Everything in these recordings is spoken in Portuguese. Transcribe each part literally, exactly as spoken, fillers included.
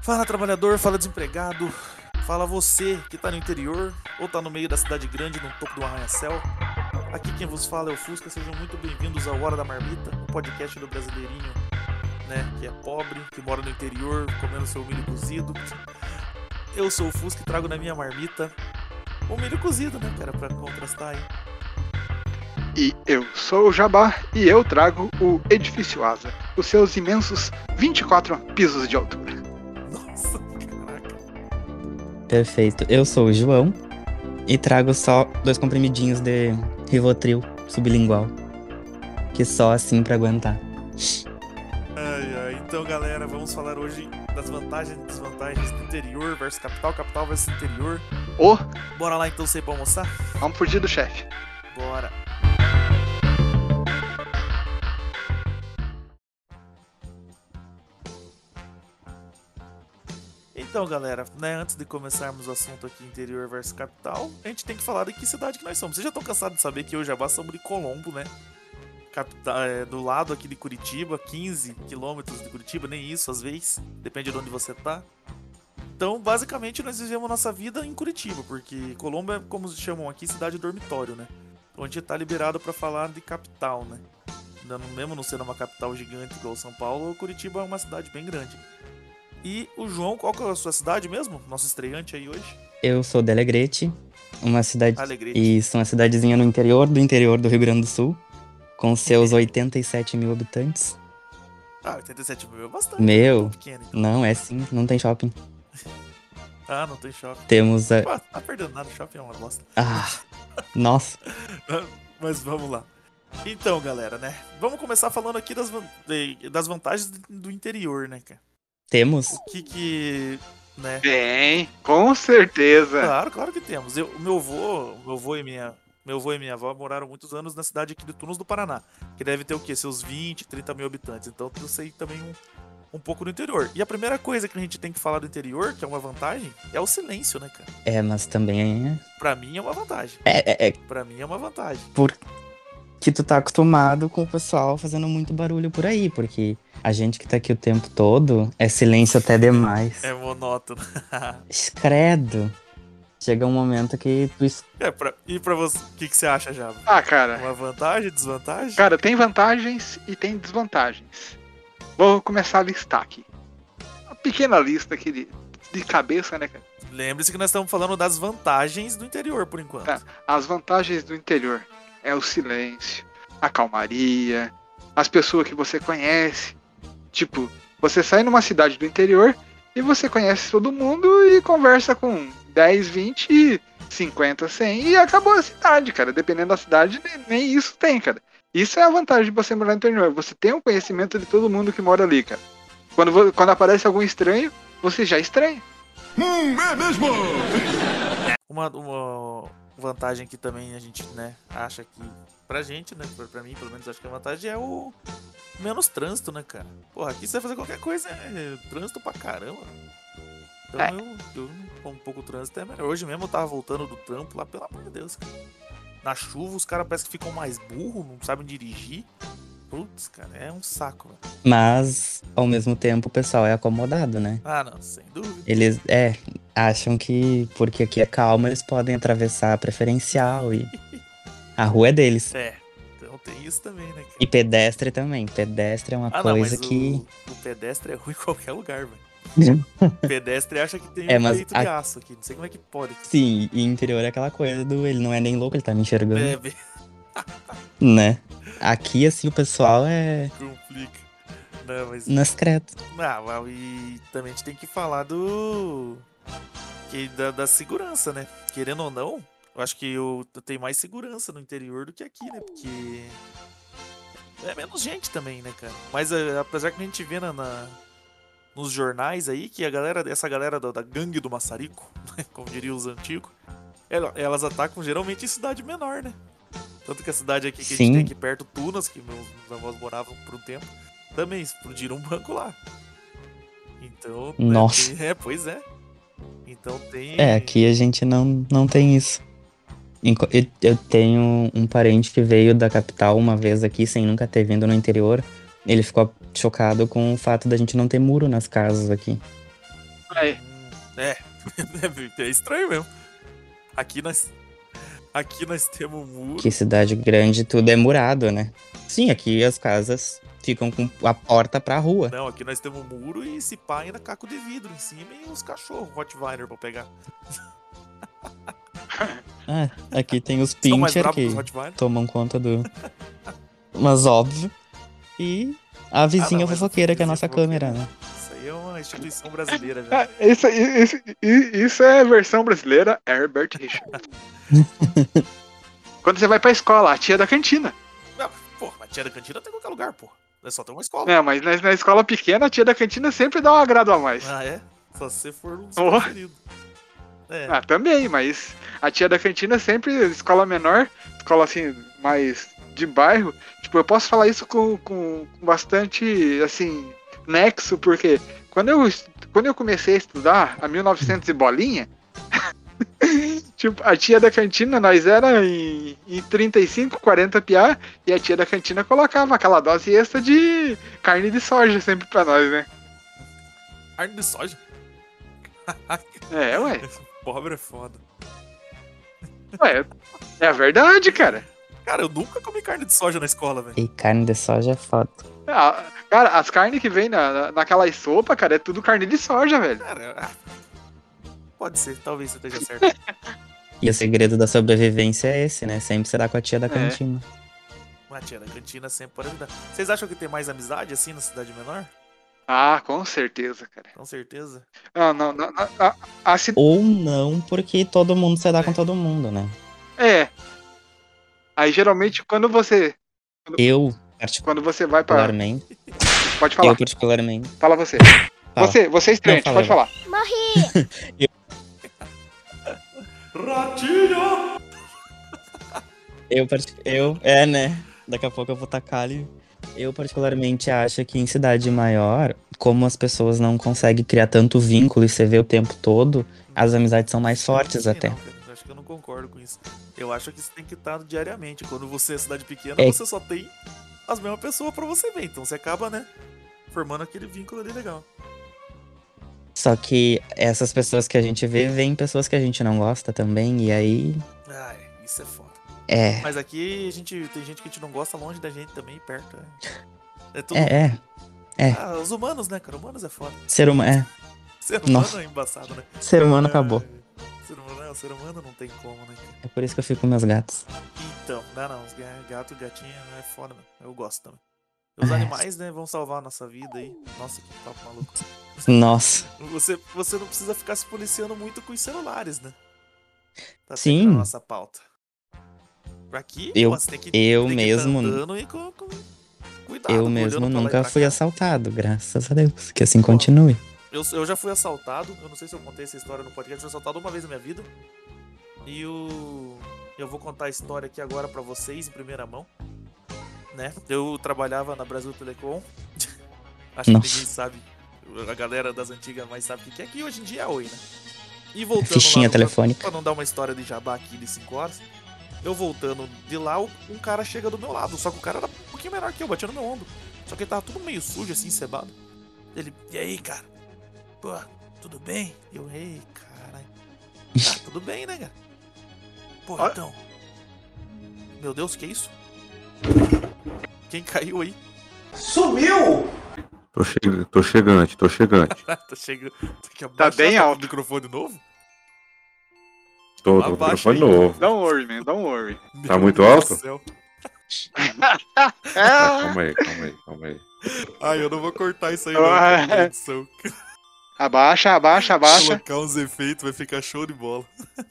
Fala trabalhador, fala desempregado, fala você que tá no interior ou tá no meio da cidade grande, no topo do arranha-céu. Aqui quem vos fala é o Fusca, sejam muito bem-vindos ao Hora da Marmita, o podcast do brasileirinho, né, que é pobre, que mora no interior, comendo seu milho cozido. Eu sou o Fusca e trago na minha marmita o milho cozido, né, cara, pra contrastar aí. E eu sou o Jabá e eu trago o Edifício Asa, os seus imensos vinte e quatro pisos de altura. Nossa, caraca. Perfeito. Eu sou o João e trago só dois comprimidinhos de Rivotril sublingual, que só assim pra aguentar. Ai, ai. Então, galera, vamos falar hoje das vantagens e desvantagens do interior versus capital, capital versus interior. Ô, Bora lá então, sei pra almoçar? vamos fugir do chefe. Bora. Então, galera, né, antes de começarmos o assunto aqui interior versus capital, a gente tem que falar de que cidade que nós somos. Vocês já estão cansados de saber que eu e o Jabá somos de Colombo, né? Capital, é, do lado aqui de Curitiba, quinze quilômetros de Curitiba, nem isso às vezes, depende de onde você tá. Então, basicamente, nós vivemos nossa vida em Curitiba, porque Colombo é, como se chamam aqui, cidade dormitório, né? Então a gente tá liberado pra falar de capital, né? Ainda não- Mesmo não sendo uma capital gigante igual São Paulo, Curitiba é uma cidade bem grande. E o João, qual que é a sua cidade mesmo? Nosso estreante aí hoje? Eu sou de Alegrete, uma cidade... Alegrete. Isso, uma cidadezinha no interior do interior do Rio Grande do Sul, com seus oitenta e sete mil habitantes. Ah, oitenta e sete mil é bastante. Meu, Tão pequeno, então. não, é sim, não tem shopping. Ah, não tem shopping. Temos a... Pô, tá perdendo nada, shopping é uma bosta. Ah, nossa, Mas vamos lá. Então, galera, né? Vamos começar falando aqui das, van- de- das vantagens do interior, né, cara? temos... O que que, né? Bem, com certeza. Claro, claro que temos. Eu, o meu avô, meu avô e minha, meu avô e minha avó moraram muitos anos na cidade aqui de Tunos do Paraná, que deve ter o quê? Seus vinte, trinta mil habitantes. Então eu sei também um, um pouco do interior. E a primeira coisa que a gente tem que falar do interior, que é uma vantagem, é o silêncio, né, cara? É, mas também Pra mim é uma vantagem. é... É, é Pra mim é uma vantagem. porque tu tá acostumado com o pessoal fazendo muito barulho por aí, porque a gente que tá aqui o tempo todo é silêncio até demais. É monótono. Credo. Chega um momento que tu... es- É, pra, e pra você, o que, que você acha, Java? Ah, cara, Uma vantagem, desvantagem? cara, tem vantagens e tem desvantagens. Vou começar a listar aqui. Uma pequena lista aqui de, de cabeça, né, cara? Lembre-se que nós estamos falando das vantagens do interior, por enquanto. Tá. As vantagens do interior é o silêncio, a calmaria, as pessoas que você conhece. Tipo, você sai numa cidade do interior e você conhece todo mundo e conversa com dez, vinte, cinquenta, cem e acabou a cidade, cara. Dependendo da cidade, nem, nem isso tem, cara. Isso é a vantagem de você morar no interior. Você tem um conhecimento de todo mundo que mora ali, cara. Quando, vo- quando aparece algum estranho, você já estranha. Uma, uma vantagem que também a gente, né, acha que, pra gente, né, pra, pra mim, pelo menos, acho que a vantagem é o menos trânsito, né, cara? Porra, aqui você vai fazer qualquer coisa, é trânsito pra caramba. Então É. eu, eu, com um pouco trânsito é melhor. Hoje mesmo eu tava voltando do trampo lá, pelo amor de Deus, cara. Na chuva os caras parecem que ficam mais burros, não sabem dirigir. Putz, cara, é um saco, velho. Mas, ao mesmo tempo, o pessoal é acomodado, né? Ah, não, sem dúvida. Eles, é, acham que porque aqui é calmo, eles podem atravessar a preferencial e a rua é deles. É, então tem isso também, né, cara? E pedestre também. Pedestre é uma Ah, não, coisa mas que... o, o pedestre é ruim em qualquer lugar, velho. O pedestre acha que tem É, um mas peito a- de aço aqui, não sei como é que pode. Sim, e interior é aquela coisa do ele não é nem louco, ele tá me enxergando, É, bem, né? Aqui, assim, o pessoal é complica. Não, mas. nas cretas. Não, mas e também a gente tem que falar do. Que, da, da segurança, né? Querendo ou não, eu acho que eu, eu tenho mais segurança no interior do que aqui, né? Porque. É menos gente também, né, cara? Mas é, apesar que a gente vê na, na- nos jornais aí que a galera, essa galera da, da gangue do maçarico, né, como diriam os antigos, ela- elas atacam geralmente em cidade menor, né? Tanto que a cidade aqui que a Sim. gente tem aqui perto, Tunas, que meus, meus avós moravam por um tempo, também explodiram um banco lá. Então. né, Nossa. tem- é, pois é. Então tem. É, aqui a gente não, não tem isso. Enco- Eu, eu tenho um parente que veio da capital uma vez aqui, sem nunca ter vindo no interior. Ele ficou chocado com o fato da gente não ter muro nas casas aqui. Aí. Hum, é, é estranho mesmo. Aqui nós, aqui nós temos um muro. Que cidade grande, tudo é murado, né? Sim, aqui as casas ficam com a porta pra rua. Não, aqui nós temos um muro e se pá ainda caco de vidro em cima e uns cachorros Rottweiler pra pegar. Ah, aqui tem os São mais pincher bravos que que os Rottweiler? tomam conta do... Mas óbvio. E a vizinha Ah, não, mas fofoqueira, que é a vizinha nossa fofoqueira. câmera, né? Isso aí é uma instituição brasileira já. Ah, isso, isso, isso é a versão brasileira Herbert Richard. Quando você vai pra escola, a tia da cantina. Não, pô, mas tia da cantina tem em qualquer lugar, pô. É só ter uma escola. É, mas na, na escola pequena, a tia da cantina sempre dá um agrado a mais. Ah, é? Só se você for um Oh. preferido. É. Ah, também, mas a tia da cantina sempre, escola menor, escola assim, mais de bairro. Tipo, eu posso falar isso com, com, com bastante, assim, nexo, porque quando eu, quando eu comecei a estudar, a mil e novecentos e bolinha, tipo, a tia da cantina, nós era em, em trinta e cinco, quarenta piá, e a tia da cantina colocava aquela dose extra de carne de soja sempre pra nós, né? Carne de soja. É, ué. Pobre é foda. Ué, é a verdade, cara. Cara, eu nunca comi carne de soja na escola, velho. E carne de soja é foda. Ah, cara, as carnes que vem na, na, naquela sopa, cara, é tudo carne de soja, velho. Cara, ah, pode ser, talvez você esteja certo. E o segredo da sobrevivência é esse, né? Sempre será com a tia da É. cantina. Mas tia da cantina sempre pode ajudar. Vocês acham que tem mais amizade assim na cidade menor? Ah, com certeza, cara. Com certeza. Ah, não, não, não, a, a, ci- Ou não, porque todo mundo se dá com todo mundo, né? É. Aí geralmente quando você. Eu, Quando você vai pra. particularmente, Pode falar. eu particularmente, Fala você. Fala. Você, você é estranho, Não, pode fala, falar. Ratinho! eu, partic- eu, é, né? Daqui a pouco eu vou tacar ali. Eu particularmente acho que em cidade maior, como as pessoas não conseguem criar tanto vínculo e você vê o tempo todo, as amizades são mais fortes Sei até. não, cara. Eu acho que eu não concordo com isso. Eu acho que isso tem que estar diariamente. Quando você é cidade pequena, É. você só tem as mesmas pessoas pra você ver. Então você acaba, né, formando aquele vínculo ali legal. Só que essas pessoas que a gente vê, vêm pessoas que a gente não gosta também, e aí, Ai, isso é foda. é, Mas aqui a gente, tem gente que a gente não gosta longe da gente também, perto. É, é tudo. é, é, é, Ah, os humanos, né, cara? Humanos é foda. ser humano, é, Ser humano Nossa. é embaçado, né? ser humano acabou. É, Ser humano, não, ser humano não tem como, né? cara? É por isso que eu fico com meus gatos. Então, não, não, os ga- gato, gatinha é foda, mano. Eu gosto também. Os É. animais, né, vão salvar a nossa vida aí. Nossa, que papo maluco. Nossa, Você, você não precisa ficar se policiando muito com os celulares, né? Tá Sim. sempre na nossa pauta. Pra aqui, Eu- pô, você tem que, eu tem mesmo- que tá andando e com, com cuidado. eu olhando mesmo pra lá e nunca pra fui cá. assaltado, graças a Deus. Que assim continue. Eu, eu já fui assaltado, eu não sei se eu contei essa história no podcast, eu fui assaltado uma vez na minha vida. E o. Eu vou contar a história aqui agora pra vocês em primeira mão. Né? Eu trabalhava na Brasil Telecom. Acho Nossa. que ninguém sabe. A galera das antigas mais sabe o que é, que hoje em dia é Oi, né? E voltando Fichinha lá, no- telefônica. Pra não dar uma história de jabá aqui de cinco horas. Eu voltando de lá, um cara chega do meu lado. Só que o cara era um pouquinho menor que eu, batia no meu ombro. Só que ele tava tudo meio sujo, assim, cebado. Ele, e aí, cara? Pô, tudo bem? Eu, ei, caralho. Tá tudo bem, né, cara? Pô, Ó. então. Meu Deus, que isso? Quem caiu aí? Tô, che... tô chegante, tô chegante. tá chegando. Tem que Tá abaixar bem o alto. microfone novo? Tô, tô com o Abaixa telefone aí. novo. Don't worry, man, don't worry. Tá Meu muito Deus alto? do céu. Tá, Ah, calma aí, calma aí, calma aí. Ai, eu não vou cortar isso aí não, Ah. cara, edição. abaixa, abaixa, abaixa. Colocar uns efeitos, vai ficar show de bola.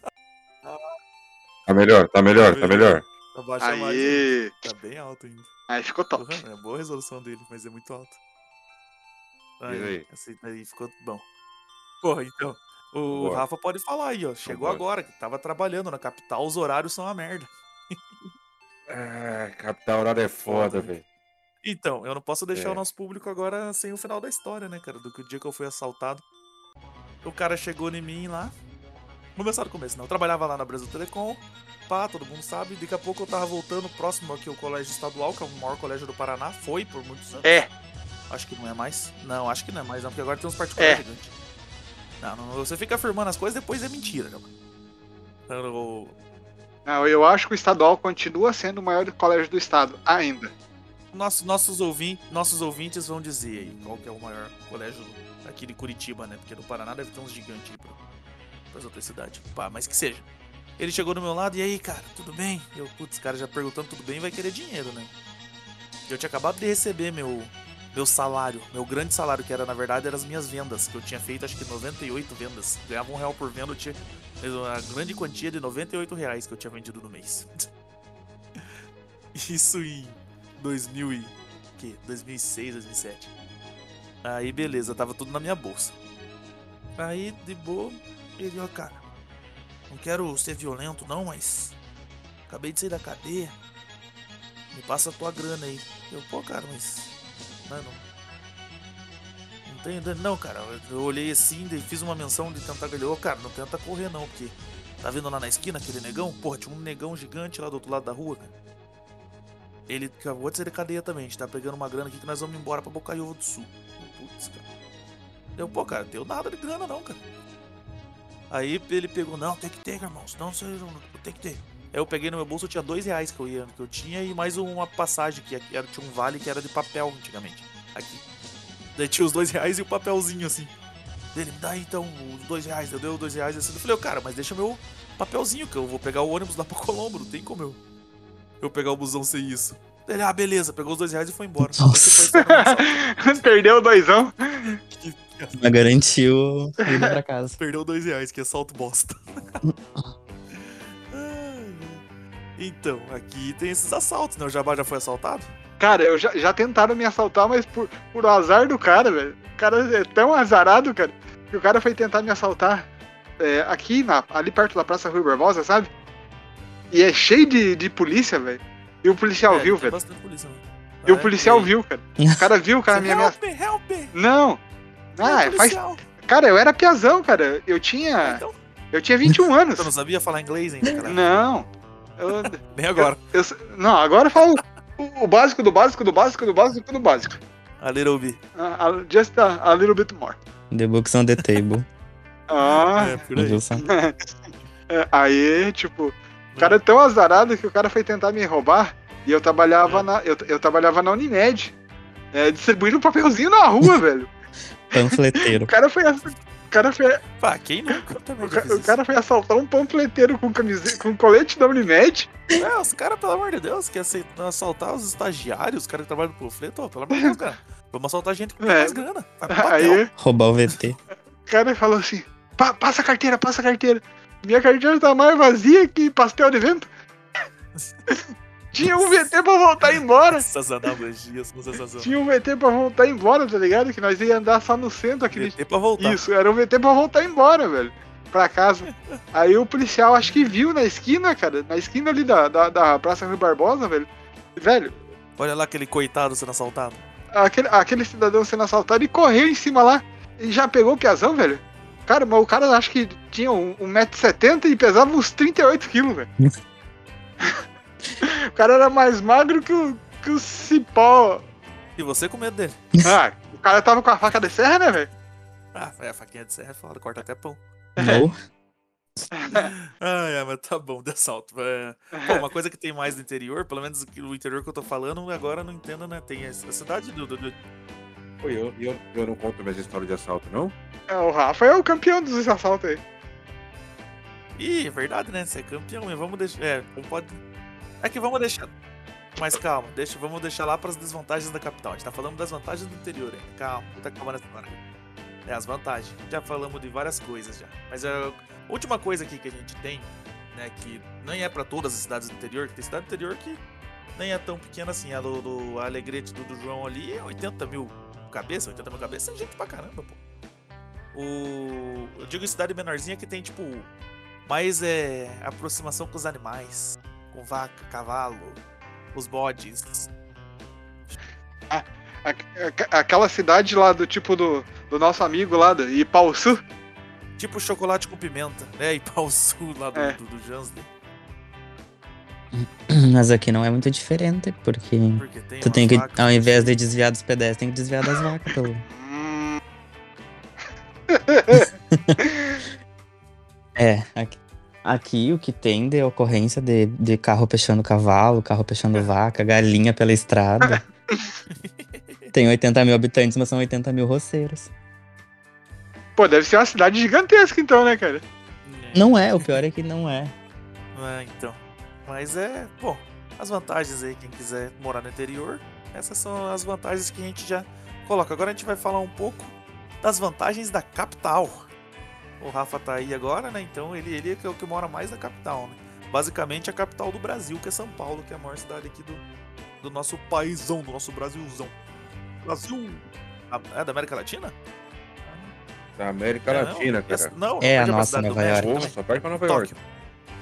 Tá melhor, tá melhor, tá melhor. Abaixa mais. né? Aí, Tá bem alto ainda. aí ficou top. Porra, é boa a resolução dele, mas é muito alto. E aí? Esse daí ficou bom. Porra, então. O Bora. Rafa pode falar aí, ó. Chegou bora. agora, que tava trabalhando na capital, os horários são uma merda. Ah, capital horário é foda, velho. Então, eu não posso deixar É. o nosso público agora sem o final da história, né, cara? Do que o dia que eu fui assaltado. O cara chegou em mim lá. Vou começar do começo, né? Eu trabalhava lá na Brasil Telecom. Pá, todo mundo sabe. Daqui a pouco eu tava voltando próximo aqui ao Colégio Estadual, que é o maior colégio do Paraná. Foi por muitos anos. É, Acho que não é mais. Não, acho que não é mais, não, porque agora tem uns particulares É. gigantes. Não, não, você fica afirmando as coisas, depois é mentira, cara. Eu... Não, eu acho que o estadual continua sendo o maior colégio do estado, ainda. Nosso, nossos, ouvintes, nossos ouvintes vão dizer aí qual que é o maior colégio aqui de Curitiba, né? Porque no Paraná deve ter uns gigantes aí para as outras cidades. Pá, mas que seja. Ele chegou do meu lado, e aí, cara, tudo bem? Eu, putz, cara já perguntando tudo bem, vai querer dinheiro, né? Eu tinha acabado de receber meu, meu salário, meu grande salário, que era, na verdade, eram as minhas vendas, que eu tinha feito, acho que noventa e oito vendas. Ganhava um real por venda, eu tinha uma grande quantia de noventa e oito reais que eu tinha vendido no mês. Isso em dois mil e... que? dois mil e seis, dois mil e sete. Aí, beleza, tava tudo na minha bolsa. Aí, de boa, ele, ó, cara, não quero ser violento não, mas acabei de sair da cadeia, me passa a tua grana aí. Eu, pô, cara, mas não, não, não tem, não, cara. Eu olhei assim, fiz uma menção de tentar ganhar. Ô, cara, não tenta correr não, porque tá vendo lá na esquina aquele negão? Porra, tinha um negão gigante lá do outro lado da rua, cara. Ele acabou de sair da cadeia também, a gente tá pegando uma grana aqui que nós vamos embora pra Bocaiúva do Sul. Putz, cara. Eu, pô, cara, não tenho nada de grana não, cara. Aí ele pegou, não, tem que ter, irmão, senão você não tem que ter. Aí eu peguei no meu bolso, eu tinha dois reais que eu, ia, que eu tinha e mais uma passagem, que era, tinha um vale que era de papel antigamente, aqui. Daí tinha os dois reais e o papelzinho assim. Ele, me dá então os dois reais, eu dei os dois reais assim. Eu falei, cara, mas deixa meu papelzinho, que eu vou pegar o ônibus lá pra Colombo, não tem como eu, eu pegar o busão sem isso. Ele, ah, beleza, pegou os dois reais e foi embora. Nossa. Perdeu o doisão. Mas garantiu ida pra casa. Perdeu dois reais, que é salto bosta. Então, aqui tem esses assaltos, né? O Jabá já foi assaltado? Cara, eu já, já tentaram me assaltar, mas por, por azar do cara, velho. O cara é tão azarado, cara, que o cara foi tentar me assaltar é, aqui, na, ali perto da Praça Rui Barbosa, sabe? E é cheio de, de polícia, velho. E o policial É, viu, tem velho. bastante polícia, né? E o Ah, policial e- viu, cara. O cara viu, o cara me ameaçou. Help me, help me! Não. Ah, É faz... policial. Cara, eu era piazão, cara. Eu tinha. Então, Eu tinha vinte e um anos. você não sabia falar inglês ainda, cara? Não. Eu, Nem agora. eu, não, agora eu falo o, o básico do básico do básico do básico do básico. A Little B. Uh, uh, just a, a little bit more. The books on the table. Ah, É, por aí. Viu só? é, aí, tipo, o cara é tão azarado que o cara foi tentar me roubar e eu trabalhava É. na. Eu, eu trabalhava na Unimed. É, distribuindo papelzinho na rua, velho. Panfleteiro. O cara foi. O cara foi, Pá, quem nunca também o já ca- fez o isso? cara foi assaltar um panfleteiro com camiseta, com colete da Unimed. É, os caras, pelo amor de Deus, querem aceitar- assaltar os estagiários, os caras que trabalham no panfleto, ó, pelo amor de Deus, cara. Vamos assaltar gente que tem É. mais grana. Vai pro papel. Aí Roubar o V T. o cara falou assim: "Pa- passa a carteira, passa a carteira. Minha carteira tá mais vazia que pastel de vento. Tinha um V T pra voltar embora. Essas analogias são sensacionais. Tinha um V T pra voltar embora, tá ligado? Que nós ia andar só no centro aquele. V T pra voltar. Isso, era um V T pra voltar embora, velho. Pra casa. Aí o policial acho que viu na esquina, cara. Na esquina ali da, da, da Praça Rui Barbosa, velho. Velho, Olha lá aquele coitado sendo assaltado. aquele, aquele cidadão sendo assaltado e correu em cima lá. E já pegou o piazão, velho. Cara, mas o cara acho que tinha um, um metro e setenta e pesava uns trinta e oito quilos, velho. O cara era mais magro que o, que o cipó. E você com medo dele. Ah, o cara tava com a faca de serra, né, velho? Ah, é, a faquinha de serra é foda, corta até pão. Não. Ah, é, mas tá bom, de assalto. É. Pô, uma coisa que tem mais no interior, pelo menos o interior que eu tô falando, agora não entendo, né? Tem a cidade do. do, do... Pô, eu, eu, eu não conto minhas histórias de assalto, não? É, o Rafa é o campeão dos assaltos aí. Ih, é verdade, né? Você é campeão, mas vamos deixar. É, não pode. É que vamos deixar. Mas calma, deixa, vamos deixar lá pras desvantagens da capital. A gente tá falando das vantagens do interior, hein? Calma, tá calma nessa hora. É, as vantagens. Já falamos de várias coisas já. Mas a última coisa aqui que a gente tem, né, que nem é pra todas as cidades do interior, que tem cidade do interior que nem é tão pequena assim. A do, do a Alegrete do, do João ali é oitenta mil cabeça, oitenta mil cabeça é gente pra caramba, pô. O, eu digo cidade menorzinha que tem, tipo, mais é, aproximação com os animais. Com vaca, cavalo, os bodes. A- a- aquela cidade lá do tipo do, do nosso amigo lá do Ipauçu. Tipo chocolate com pimenta, né? E pau sul lá do, É. do, do Jansley. Mas aqui não é muito diferente, porque Porque tem tu tem umas que, vacas- ao invés de desviar dos pedestres, tem que desviar das vacas. Pelo... Hum, É, aqui, aqui o que tem de ocorrência de, de carro fechando cavalo, carro fechando vaca, galinha pela estrada. Tem oitenta mil habitantes, mas são oitenta mil roceiros. Pô, deve ser uma cidade gigantesca então, né, cara? Não é, o pior é que não é. É, então. Mas é, bom, as vantagens aí, quem quiser morar no interior, essas são as vantagens que a gente já coloca. Agora a gente vai falar um pouco das vantagens da capital. O Rafa tá aí agora, né? Então ele, ele é o que mora mais na capital, né? Basicamente a capital do Brasil, que é São Paulo, que é a maior cidade aqui do, do nosso paizão, do nosso Brasilzão. Brasil! É da América Latina? Da América É, Latina, não, cara. essa- não, É a perde pra nossa cidade do Nova México York. Pô, também. só perde pra Nova Tóquio. York.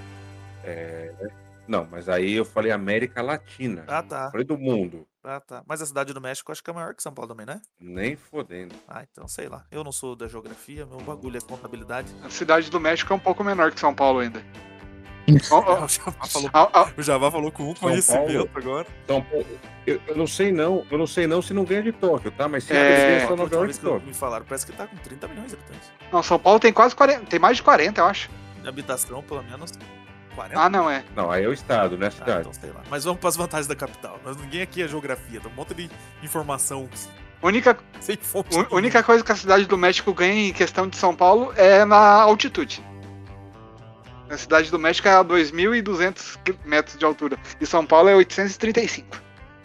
É, Não, mas aí eu falei América Latina. Ah, tá. Falei do mundo. Ah, tá. Mas a cidade do México eu acho que é maior que São Paulo também, né? Nem fodendo. Ah, então sei lá. Eu não sou da geografia, meu bagulho é contabilidade. A cidade do México é um pouco menor que São Paulo ainda. Ó, ó, O Javá falou, ó, ó, o Javá falou com um São conhecimento Paulo? agora. São Paulo. Eu, eu não sei não. Eu não sei não se não ganha de Tóquio, tá? Mas se É, perder é A só Nova última York vez e que eu- Tóquio. me falaram, parece que tá com trinta milhões de habitantes. Não, São Paulo tem quase quarenta, tem mais de quarenta, eu acho. De habitação, pelo menos quarenta. Ah, não é. Não, aí é o estado, não é a Ah, cidade. então sei lá. Mas vamos pras vantagens da capital. Nós, ninguém aqui é geografia, tem um monte de informação Única, sem fonte. u- nenhuma. única coisa que a cidade do México ganha em questão de São Paulo é na altitude. A cidade do México é a dois mil e duzentos metros de altura. E São Paulo é oitocentos e trinta e cinco.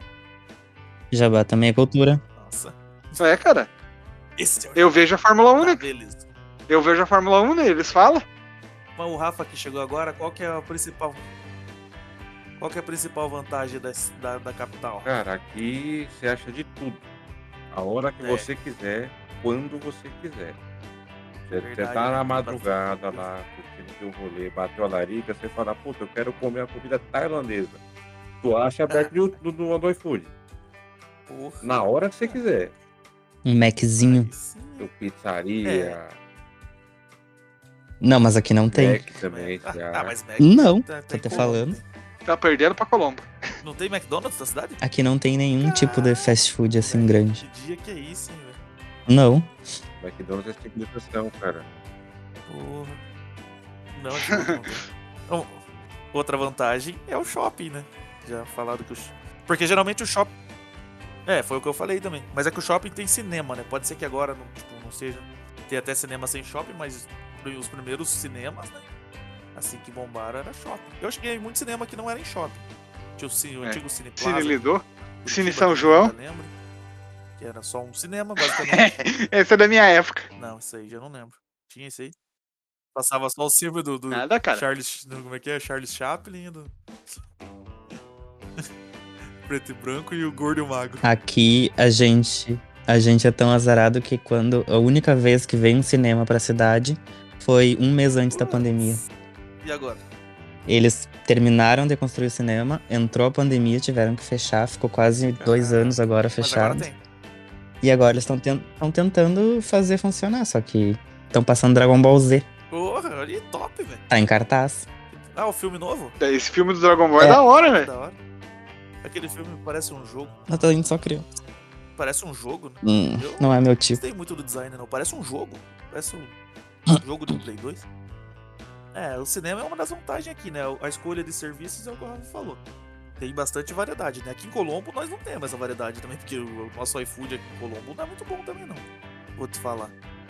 Jabá também é cultura. Nossa. É, cara. Esse é o Eu vejo a Fórmula um, Tá, né? beleza. Eu vejo a Fórmula um neles, fala. Mas o Rafa que chegou agora, qual que é a principal. Qual que é a principal vantagem da, da, da capital? Cara, aqui você acha de tudo. A hora que É. você quiser, quando você quiser. Você, você Verdade, tá na né? madrugada lá, curtindo seu rolê, bateu a larica, você fala, puta, eu quero comer a comida tailandesa. Tu acha aberto no, no, no iFood. Porra. Na hora que você quiser. Um Maczinho. Aí sim. Seu pizzaria, Não, mas aqui não tem. Mac também, Ah, já. ah, mas Mac Não, tá- tô tem até como, falando. Tá perdendo pra Colombo. Não tem McDonald's na cidade? Aqui não tem nenhum tipo de fast food assim grande. Que dia que é isso, hein, velho? Não. McDonald's é tipo de questão, cara. Porra. Não, acho que não tem. Então, outra vantagem é o shopping, né? Já falaram que o... sh- Porque geralmente o shopping... É, foi o que eu falei também. Mas é que o shopping tem cinema, né? Pode ser que agora não, tipo, não seja... Tem até cinema sem shopping, mas os primeiros cinemas, né? Assim que bombaram era shopping. Eu cheguei em muito cinema que não era em shopping. Tinha o, cine, o É. antigo Cine Cine Plaza. Lidô. Curitiba, Cine São que João. eu ainda lembro, que era só um cinema, basicamente. Essa é da minha época. Não, isso aí já não lembro. Tinha isso aí? Passava só o filme do, do Nada, cara. Charles. do- Como é que é? Charles Chaplin. Do... Preto e branco e o gordo e o magro. Aqui a gente, a gente é tão azarado que quando a única vez que veio um cinema pra cidade foi um mês antes da pandemia. E agora? Eles terminaram de construir o cinema, entrou a pandemia, tiveram que fechar, ficou quase dois Caralho. anos agora Mas fechado. agora tem. E agora eles estão tentando fazer funcionar, só que estão passando Dragon Ball Z. Porra, ali top, velho. Tá em cartaz. Ah, o filme novo? Esse filme do Dragon Ball é, É. da hora, né? Da hora. Aquele filme parece um jogo. Mas a gente só criou. Parece um jogo, né? Hum, Eu não é meu não tipo. gostei muito do design, não. Parece um jogo. Parece um jogo do Play dois. É, o cinema é uma das vantagens aqui, né? A escolha de serviços é o que o Rafa falou. Tem bastante variedade, né? Aqui em Colombo nós não temos essa variedade também, porque o nosso iFood aqui em Colombo não é muito bom também, não. Vou te falar.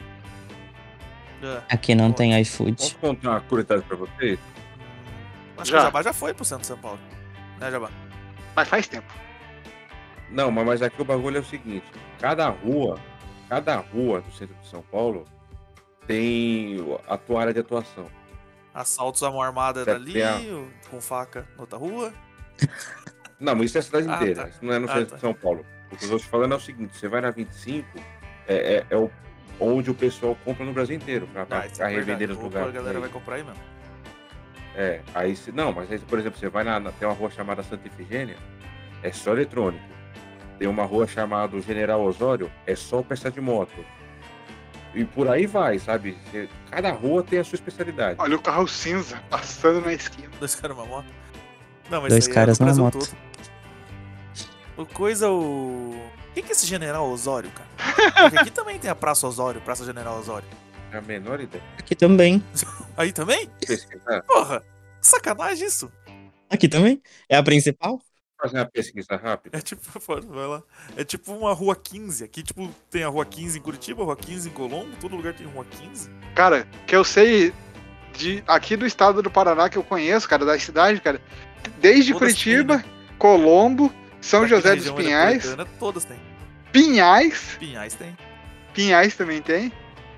É, Aqui não Pode. tem iFood. Posso contar uma curiosidade pra vocês? hum, acho Já. que o Jabá já foi pro centro de São Paulo. Né, Jabá? Mas faz tempo. Não, mas mas aqui o bagulho é o seguinte: cada rua, cada rua do centro de São Paulo tem a tua área de atuação. Assaltos à mão armada Certo, dali, tem a- o- com faca na outra rua. Não, mas isso é a cidade Ah, inteira, tá. isso não é no Ah, centro tá. de São Paulo. O que eu estou te falando é o seguinte: você vai na vinte e cinco, é, é, é o, onde o pessoal compra no Brasil inteiro, pra, pra Ah, isso é ficar verdade. revendendo nos Opa, lugares. a galera aí. vai comprar aí mesmo. É, aí se, não, mas aí, por exemplo, você vai na, na- tem uma rua chamada Santa Efigênia, é só eletrônico. Tem uma rua chamada General Osório, é só peça de moto. E por aí vai, sabe? Você- cada rua tem a sua especialidade. Olha o carro cinza passando na esquina. Dois caras numa moto. Não, mas Dois isso aí caras é no numa Brasil moto. todo. O coisa, o... Quem que é esse General Osório, cara? Porque aqui também tem a Praça Osório, Praça General Osório. tenho a menor ideia. Aqui também. Aí também? Pesquisar, Porra, que sacanagem isso. Aqui também. É a principal? fazer uma pesquisa rápida. É tipo, vai lá. É tipo uma rua quinze. Aqui, tipo, tem a rua quinze em Curitiba, a rua quinze em Colombo, todo lugar tem rua quinze. Cara, que eu sei de aqui do estado do Paraná que eu conheço, cara, da cidade, cara, desde Todas Curitiba, têm, Colombo, São Aqui na José dos região Pinhais, metropolitana, todas tem. Pinhais, Pinhais tem. Pinhais também tem.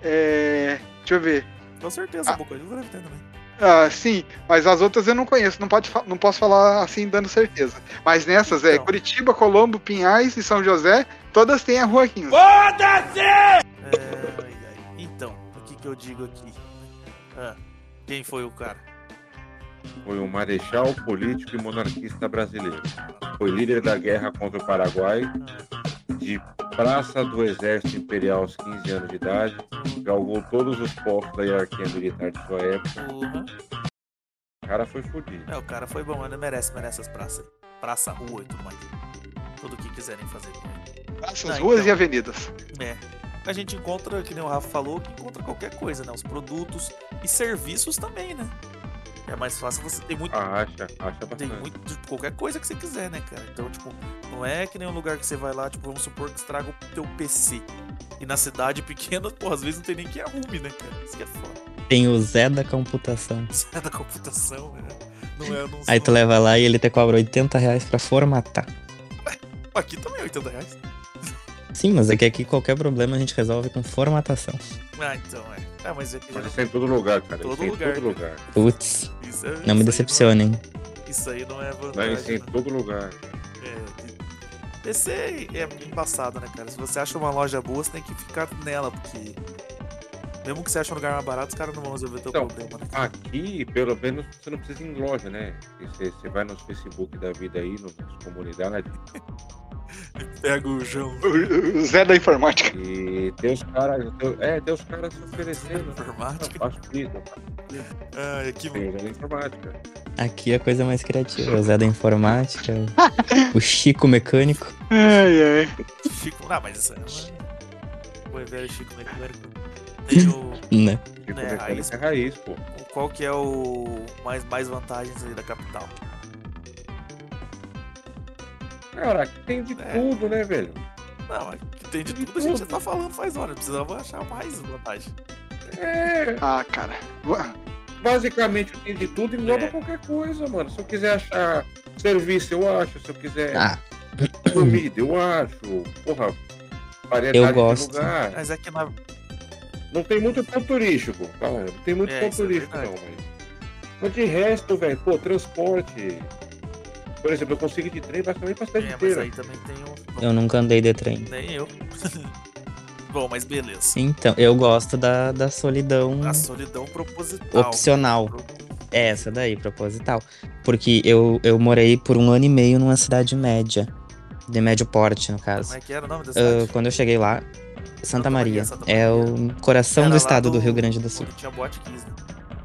É, deixa eu ver. Com certeza, Ah. a Boca Viva deve ter também. Ah, sim, mas as outras eu não conheço, não, pode, fa- não posso falar assim dando certeza. Mas nessas é Então. Curitiba, Colombo, Pinhais e São José, todas têm a Rua quinze. É, ai, ai. Então, o que que eu digo aqui? Ah, quem foi o cara? Foi um marechal político e monarquista brasileiro. Foi líder da guerra contra o Paraguai, de praça do Exército Imperial aos quinze anos de idade, galgou todos os postos da hierarquia militar de sua época. Porra. O cara foi fodido. É, o cara foi bom, ele merece, merece as praças. Praça, rua e tudo mais. Tudo o que quiserem fazer com ele. Essas Ah, ruas então. e avenidas. É. A gente encontra, que nem o Rafa falou, que encontra qualquer coisa, né? Os produtos e serviços também, né? É mais fácil, você tem muito. Acha, acha Tem bastante. muito, tipo, qualquer coisa que você quiser, né, cara? Então, tipo, não é que nem um lugar que você vai lá, tipo, vamos supor que estraga o teu P C. E na cidade pequena, pô, às vezes não tem nem quem arrume, né, cara? Isso que é foda. Tem o Zé da computação. Isso é da computação, né? Não é, não Aí tu leva lá e ele te cobra oitenta reais pra formatar. Aqui também é oitenta reais. Sim, mas é que aqui qualquer problema a gente resolve com formatação. Ah, então, é. Ah, mas é que Mas isso é em todo lugar, cara. Todo Isso é em lugar, todo cara. lugar. Putz, isso é, não isso me aí decepcionem. Isso aí não é Não, vantagem. isso é em né? todo lugar. É, de- P C é embaçado, né, cara? Se você acha uma loja boa, você tem que ficar nela, porque mesmo que você ache um lugar mais barato, os caras não vão resolver teu Então, problema, né? cara? Aqui, pelo menos, você não precisa ir em loja, né? E Você, você vai nos Facebook da vida aí, no- nas comunidades, Pega o João O, o Zé da informática. e tem os caras. É, tem os caras se oferecendo. né? informática. Eu faço isso, eu faço Ah, aqui, Tem da informática. Aqui é coisa mais criativa. O Zé da informática, o Chico mecânico. Ai, ai. Chico. Ah, mas isso aí não é. O velho Chico Mecânico. Tem o. Né? Tipo, É, é, raiz. é raiz, pô. Qual que é o. Mais, mais vantagens aí da capital? Cara, aqui tem de É. tudo, né, velho? Não, é que tem de tudo, a gente já tá falando faz hora. Precisava achar mais vantagem. É, Ah, cara. basicamente tem de tudo e engloba É. qualquer coisa, mano. Se eu quiser achar serviço, eu acho. Se eu quiser Ah, comida, eu acho. Porra, variedade Eu gosto. de lugar. Mas é que na. Não tem muito ponto turístico, tá? Não tem muito É, ponto isso é turístico, não, verdade. mas. Mas de resto, velho, pô, transporte. Por exemplo, eu consigo ir de trem basicamente pra cidade É, mas inteira. aí também tem um. eu nunca andei de trem. Nem eu. Bom, mas beleza. Então, eu gosto da, da solidão A solidão proposital. opcional. É essa daí, proposital. Porque eu, eu morei por um ano e meio numa cidade média. De médio porte, no caso. Como é que era o nome da Ah, cidade? quando eu cheguei lá, Santa, Santa Maria. Maria, Santa É Maria. o coração Era do lá estado do Rio Grande do Sul. Onde tinha boate quinze, né?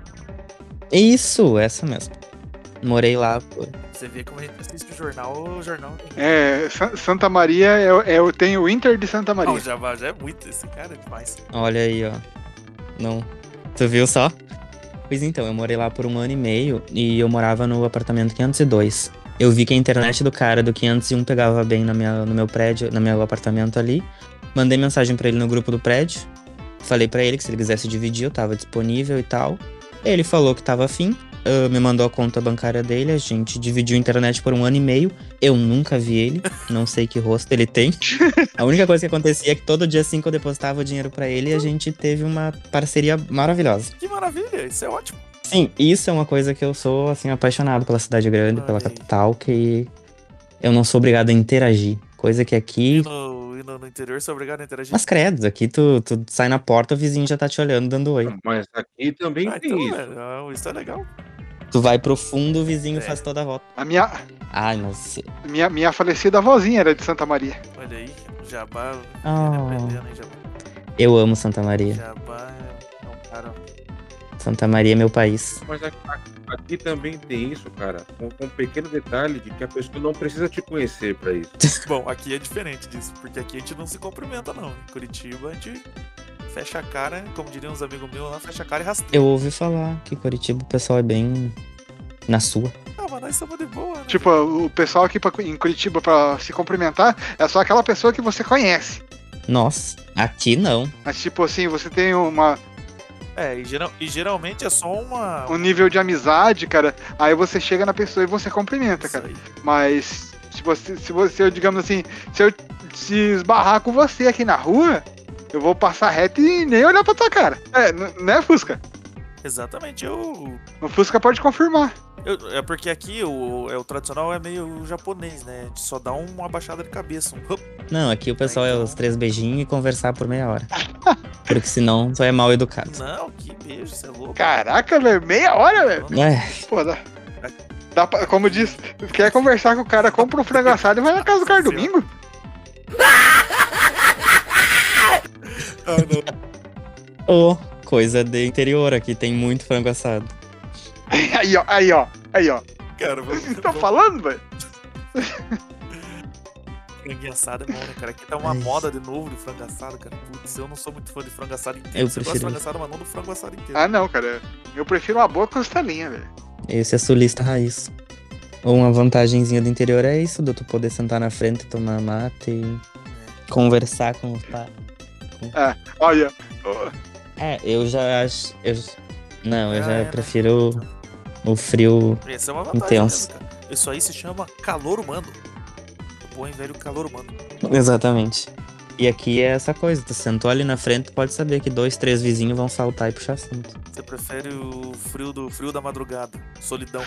Isso, essa mesmo. Morei lá por. Você vê como a gente assiste o jornal, o jornal tem. É, Sa- Santa Maria é, o- é, o- tem o Inter de Santa Não, Maria. já, já é muito, esse cara é demais. Olha aí, ó. Não. Tu viu só? Pois então, eu morei lá por um ano e meio e eu morava no apartamento quinhentos e dois. Eu vi que a internet do cara do quinhentos e um pegava bem na minha, no meu prédio, no meu apartamento ali. Mandei mensagem pra ele no grupo do prédio. Falei pra ele que se ele quisesse dividir, eu tava disponível e tal. Ele falou que tava afim. ah, me mandou a conta bancária dele, a gente dividiu a internet por um ano e meio. Eu nunca vi ele, não sei que rosto ele tem. A única coisa que acontecia é que todo dia assim que eu depositava o dinheiro pra ele, a gente teve uma parceria maravilhosa. Que maravilha, isso é ótimo. Sim, isso é uma coisa que eu sou, assim, apaixonado pela cidade grande, pela Olha aí. capital, que eu não sou obrigado a interagir. Coisa que E aqui... no, e no, no interior você é obrigado a interagir. Mas credo, aqui tu, tu sai na porta, o vizinho já tá te olhando, dando oi. Mas aqui também Ah, tem então, isso. é, ah, isso é legal. Tu vai pro fundo, o vizinho É. faz toda a volta. A minha, Ai, nossa. minha, minha falecida avózinha era de Santa Maria. Olha aí, Jabá. Oh. Aprendendo, hein, Jabá. Eu amo Santa Maria. Jabá é um cara. Santa Maria é meu país. Mas aqui, aqui também tem isso, cara. Com, com um pequeno detalhe de que a pessoa não precisa te conhecer pra isso. Bom, aqui é diferente disso, porque aqui a gente não se cumprimenta, não. Em Curitiba a gente fecha a cara, como diriam uns amigos meus lá, fecha a cara e rasteira. Eu ouvi falar que Curitiba o pessoal é bem na sua. Ah, mas nós estamos de boa, né? Tipo, o pessoal aqui pra, em Curitiba pra se cumprimentar é só aquela pessoa que você conhece. Nossa, aqui não. Mas tipo assim, você tem uma, É, e, geral, e geralmente é só uma... um nível de amizade, cara. Aí você chega na pessoa e você cumprimenta, Isso cara. aí. Mas se você, se você, digamos assim, se eu se esbarrar com você aqui na rua, eu vou passar reto e nem olhar pra tua cara. É, n- né, Fusca? Exatamente, eu... O Fusca pode confirmar. eu- é porque aqui o, é, o tradicional é meio japonês, né? De só dar uma baixada de cabeça, um... hup. Não, aqui o pessoal é Então- os três beijinhos e conversar por meia hora. Porque senão só é mal educado. Não, que beijo, você é louco. Caraca, velho, meia hora, velho. É, Pô, dá, dá pra, como diz, quer conversar com o cara, compra um frango assado e vai na casa do cara domingo. Ah, não. ô, coisa de interior aqui, tem muito frango assado. Aí, ó, aí, ó, aí, ó. Cara, vamos... Tá falando, velho? Frango assado é bom, né, cara? Aqui tá uma Ai. moda de novo de frango assado, cara. Putz, eu não sou muito fã de frango assado inteiro. Eu Você gosta de prefiro frango assado, mas não do frango assado inteiro. Ah, não, cara. Eu prefiro uma boa costelinha, velho. Esse é sulista raiz. Uma vantagenzinha do interior é isso, de tu poder sentar na frente, tomar mate e conversar com os pais. Olha, ó, É, eu já acho. Eu, não, eu Ah, já é, né? prefiro o frio. Essa é uma vantagem Intenso. mesmo, cara. Isso aí se chama calor humano. O bom e velho calor humano. Exatamente. E aqui é essa coisa, tu sentou ali na frente, tu pode saber que dois, três vizinhos vão saltar e puxar assunto. Você prefere o frio do frio da madrugada, solidão.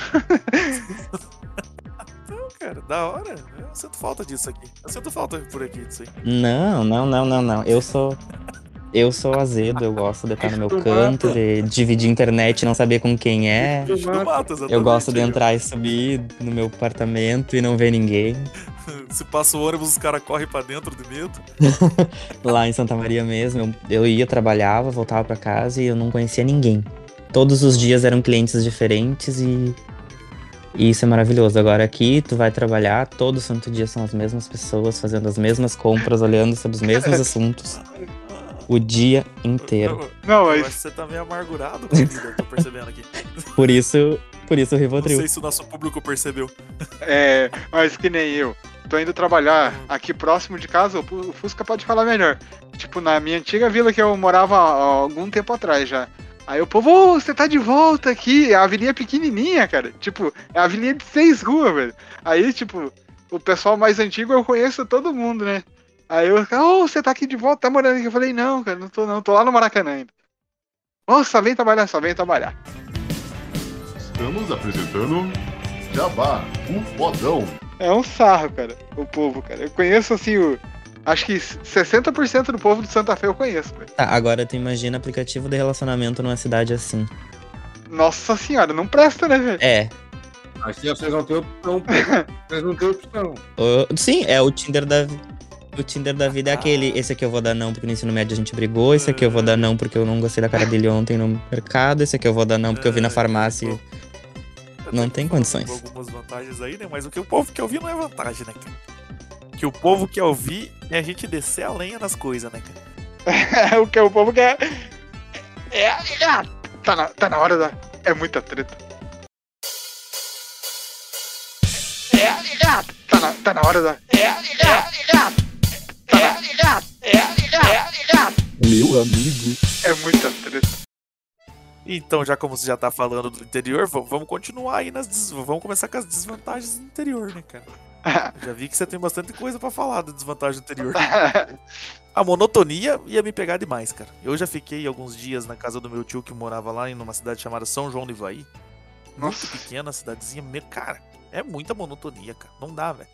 Então, cara, da hora. Eu sinto falta disso aqui. Eu sinto falta por aqui disso aí. Não, não, não, não, não. Eu sou. Eu sou azedo, eu gosto de estar no meu Tu canto, mata. de dividir internet e não saber com quem é. Bicho do mato, exatamente. Eu gosto de entrar e subir no meu apartamento e não ver ninguém. Se passa o ônibus, os caras correm pra dentro de medo. Lá em Santa Maria mesmo, eu, eu ia, trabalhava, voltava pra casa e eu não conhecia ninguém. Todos os dias eram clientes diferentes e, e isso é maravilhoso. Agora aqui, tu vai trabalhar, todo santo dia são as mesmas pessoas, fazendo as mesmas compras, olhando sobre os mesmos assuntos, o dia inteiro. Não, Eu acho mas que você tá meio amargurado com a vida, eu tô percebendo aqui. Por isso, por isso o Não Rivotril. sei se o nosso público percebeu. é. Mas que nem eu. Tô indo trabalhar aqui próximo de casa, o Fu- o Fusca pode falar melhor. Tipo, na minha antiga vila que eu morava há algum tempo atrás já. Aí o povo, ô, você tá de volta aqui. A vilinha é pequenininha, cara. Tipo, é a vilinha de seis ruas, velho. Aí, tipo, o pessoal mais antigo eu conheço todo mundo, né? Aí eu, ô, você tá aqui de volta, tá morando aqui? Eu falei, não, cara, não tô não, tô lá no Maracanã ainda. Ô, só vem trabalhar, só vem trabalhar. Estamos apresentando Jabá, o fodão. É um sarro, cara, o povo, cara. Eu conheço, assim, o... acho que sessenta por cento do povo de Santa Fé eu conheço, velho. Tá, agora tu imagina aplicativo de relacionamento numa cidade assim. Nossa senhora, não presta, né, velho? É, Assim vocês não têm opção. pô. Vocês não têm opção. o- sim, é o Tinder da vi- o Tinder da vida é aquele, esse aqui eu vou dar não porque no ensino médio a gente brigou, esse aqui eu vou dar não porque eu não gostei da cara dele ontem no mercado, esse aqui eu vou dar não porque eu vi na farmácia. e- Não tem condições. Algumas vantagens aí, né? Mas o que o povo quer ouvir não é vantagem, né, cara? O que o povo quer ouvir é a gente descer a lenha nas coisas, né, cara? o que o povo quer. É, é, tá, na, tá na hora da. É muita treta. É, é, tá, na, tá na hora da. É, é, tá na, é, é, Meu amigo. é muita treta. Então, já como você já tá falando do interior, v- vamos continuar aí nas. des- Vamos começar com as desvantagens do interior, né, cara? Já vi que você tem bastante coisa pra falar da desvantagem do interior. A monotonia ia me pegar demais, cara. Eu já fiquei alguns dias na casa do meu tio que morava lá em uma cidade chamada São João do Ivaí. Muito Nossa. pequena, cidadezinha. meio- Cara, é muita monotonia, cara. Não dá, velho.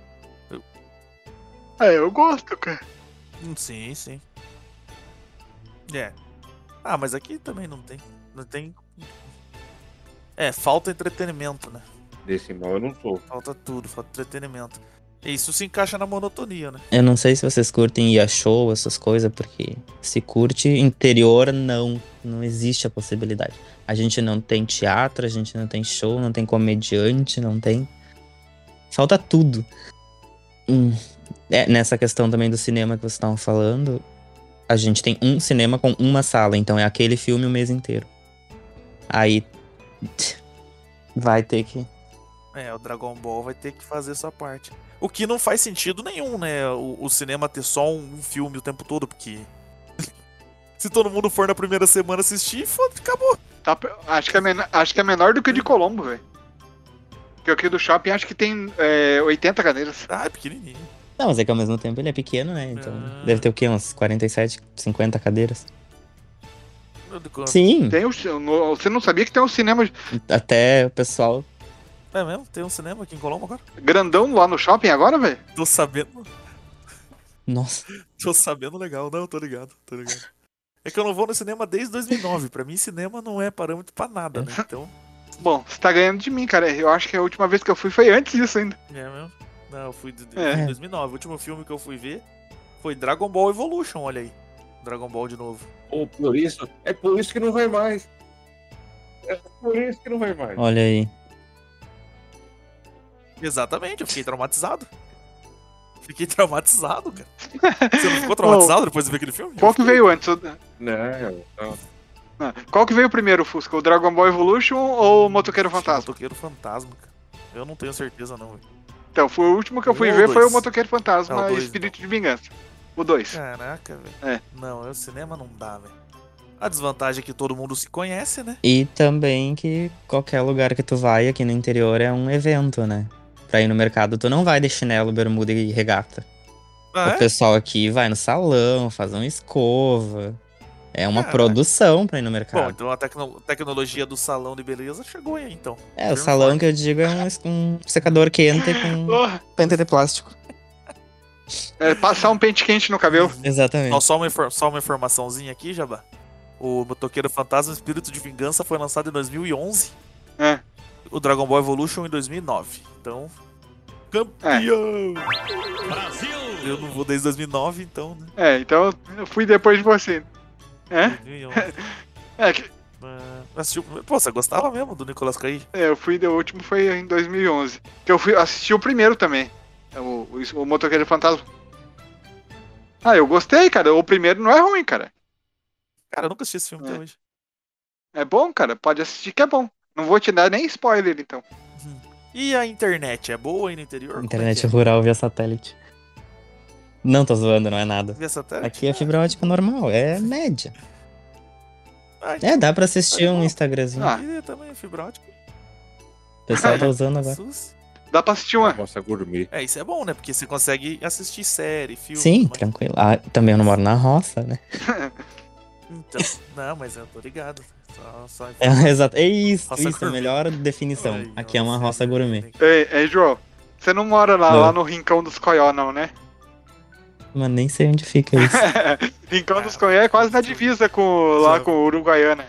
É, eu gosto, cara. Hum, Sim, sim. É. Ah, mas aqui também não tem. Não tem. É, falta entretenimento, né? Desse mal eu não sou. Falta tudo, falta entretenimento. E isso se encaixa na monotonia, né? Eu não sei se vocês curtem ir a show, essas coisas, porque se curte interior, não. Não existe a possibilidade. A gente não tem teatro, a gente não tem show, não tem comediante, não tem. Falta tudo. Hum. É, nessa questão também do cinema que vocês estavam falando, a gente tem um cinema com uma sala, então é aquele filme o mês inteiro. Aí vai ter que... É, o Dragon Ball vai ter que fazer sua parte. O que não faz sentido nenhum, né? O, o cinema ter só um, um filme o tempo todo, porque... Se todo mundo for na primeira semana assistir, foda, acabou. Tá, acho, que é menor, acho que é menor do que o de Colombo, velho. Porque aqui do shopping acho que tem é, oitenta cadeiras. Ah, é pequenininho. Não, mas é que ao mesmo tempo ele é pequeno, né? Então Ah. deve ter o quê? Uns quarenta e sete, cinquenta cadeiras? Meu Deus. Sim, Tem o, no- você não sabia que tem um cinema até o pessoal... É mesmo? Tem um cinema aqui em Colombo agora? grandão lá no shopping agora, velho? Tô sabendo. Nossa, Tô sabendo legal. Não, tô ligado, tô ligado. É que eu não vou no cinema desde dois mil e nove. Pra mim, cinema não é parâmetro pra nada, né? Então, Bom, você tá ganhando de mim, cara. Eu acho que a última vez que eu fui foi antes disso ainda. é mesmo? Não, eu fui de, de É. dois mil e nove. O último filme que eu fui ver foi Dragon Ball Evolution, olha aí. Dragon Ball de novo. Ou por isso, é por isso que não vai mais. É por isso que não vai mais. olha aí. Exatamente, eu fiquei traumatizado. Fiquei traumatizado, cara. Você não ficou traumatizado depois de ver aquele filme? Qual que veio antes? O- Não, não. Ah, Qual que veio primeiro, Fusca? O Dragon Ball Evolution ou o Motoqueiro Fantasma? Motoqueiro Fantasma, cara. Eu não tenho certeza, não. velho. Então, foi o último que eu fui Um ou ver, foi dois? o Motoqueiro Fantasma É, o dois, Espírito de Vingança. O dois. Caraca, velho. É. Não, o cinema não dá, velho. A desvantagem é que todo mundo se conhece, né? E também que qualquer lugar que tu vai aqui no interior é um evento, né? Pra ir no mercado, tu não vai de chinelo, bermuda e regata. Ah, O pessoal aqui vai no salão, faz uma escova. É uma Caraca. produção pra ir no Bom, mercado. então a tecno- tecnologia do salão de beleza chegou aí, então. É, o Firme salão forte. que eu digo é um, es- um secador quente com Oh, pente de plástico. é, passar um pente quente no cabelo. Exatamente. Ó, só, uma infor- só uma informaçãozinha aqui, Jabá. O Motoqueiro Fantasma Espírito de Vingança foi lançado em dois mil e onze. É. O Dragon Ball Evolution em dois mil e nove. Então, campeão! Eu não vou desde dois mil e nove, então, né? É, então eu fui depois de você. É? dois mil e onze. É, que- Ah, assistiu... Pô, você gostava mesmo do Nicolas Cage? é, eu fui, o último foi em dois mil e onze. Que eu fui assistir o primeiro também. O, o, o Motoqueiro Fantasma. Ah, eu gostei, cara. O primeiro não é ruim, cara. Cara, eu nunca assisti esse filme É. até hoje. É bom, cara. Pode assistir que é bom. Não vou te dar nem spoiler, então. E a internet? É boa aí no interior? Como é Internet que é? rural via satélite. Não tô zoando, não é nada. Via satélite? Aqui é fibra ótica normal, é média. Ah, É, dá pra assistir um Instagramzinho. Ah. E também é fibra ótica. O pessoal tá usando agora. Sus. Dá pra assistir uma. Nossa, gourmet. É, isso é bom, né? Porque você consegue assistir série, filme. Sim, tudo mais. tranquilo. Ah, também eu não moro na roça, né? Então, não, mas eu tô ligado. Só, só É, exato. É isso, Roça isso, a gourmet. melhor definição. Ai, Aqui é uma nossa, roça gourmet. Ei, ei, João. Você não mora lá, Não. lá no Rincão dos Coió, não, né? Mas nem sei onde fica isso. Rincão dos Coió é quase na divisa com, lá com Uruguaiana.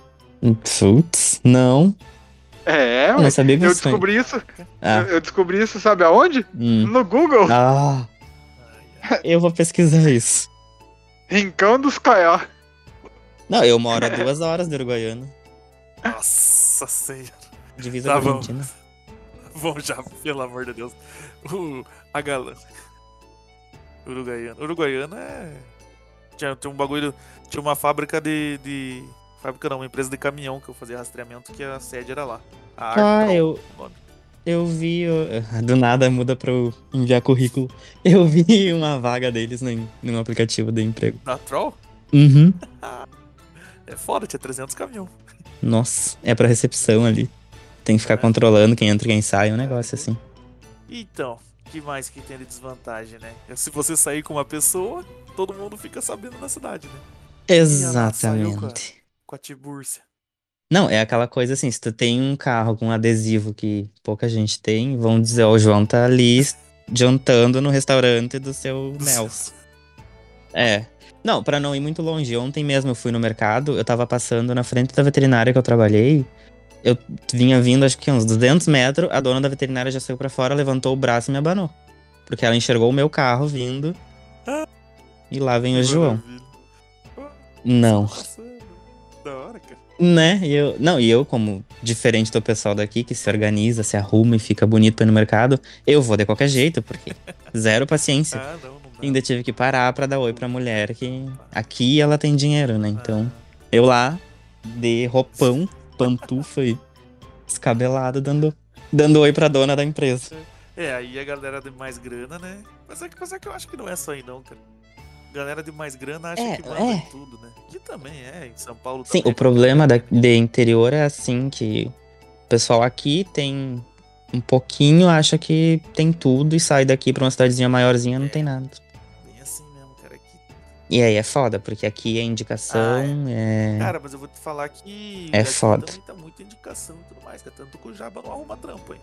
Putz, não. É, Eu não mas sabia que eu isso. descobri isso. Ah, Eu descobri isso, sabe aonde? hum. No Google. Ah, eu vou pesquisar isso. Rincão dos Coió. Não, eu moro a duas horas de Uruguaiana. Nossa senhora. Divisa Tá com a bom. Argentina. Vamos já, pelo amor de Deus. O, a galã. Uruguaiana. Uruguaiana é. Tinha, tinha um bagulho. Tinha uma fábrica de, de. Fábrica não, uma empresa de caminhão que eu fazia rastreamento, que a sede era lá. A Ah, Artron, eu- o nome. Eu vi. eu- Do nada muda pra eu enviar currículo. Eu vi uma vaga deles no, num aplicativo de emprego. Da Troll? Uhum. É foda, tinha trezentos caminhão. Nossa, é pra recepção ali. Tem que ficar É. controlando quem entra e quem sai, um negócio assim. Então, que mais que tem de desvantagem, né? Se você sair com uma pessoa, todo mundo fica sabendo na cidade, né? Exatamente. Com a Tibúrcia. Não, é aquela coisa assim, se tu tem um carro com adesivo que pouca gente tem, vão dizer, ó, o João tá ali jantando no restaurante do seu Nelson. É. Não, pra não ir muito longe, ontem mesmo eu fui no mercado, eu tava passando na frente da veterinária que eu trabalhei, eu vinha vindo acho que uns duzentos metros, a dona da veterinária já saiu pra fora, levantou o braço e me abanou. Porque ela enxergou o meu carro vindo e lá vem o João. Maravilha. Não. Nossa, da hora, cara. Né? E eu, não, e eu, como diferente do pessoal daqui, que se organiza, se arruma e fica bonito pra ir no mercado, eu vou de qualquer jeito, porque zero paciência. Ah, não, não Ainda tive que parar pra dar oi pra mulher, que aqui ela tem dinheiro, né? Então, eu lá, de roupão, pantufa e descabelado, dando, dando oi pra dona da empresa. É, aí a galera de mais grana, né? Mas é, que, mas é que eu acho que não é só aí não, cara. Galera de mais grana acha É, que manda é. em tudo, né? Que também é, em São Paulo Sim, também. o problema da, de interior é assim, que o pessoal aqui tem um pouquinho, acha que tem tudo e sai daqui pra uma cidadezinha maiorzinha, não É. tem nada. Bem assim mesmo, cara. Aqui... E aí é foda, porque aqui é indicação, é... Cara, mas eu vou te falar que É aqui foda. também tá muita indicação e tudo mais, cara. Tanto que o Jaba não arruma trampo, hein?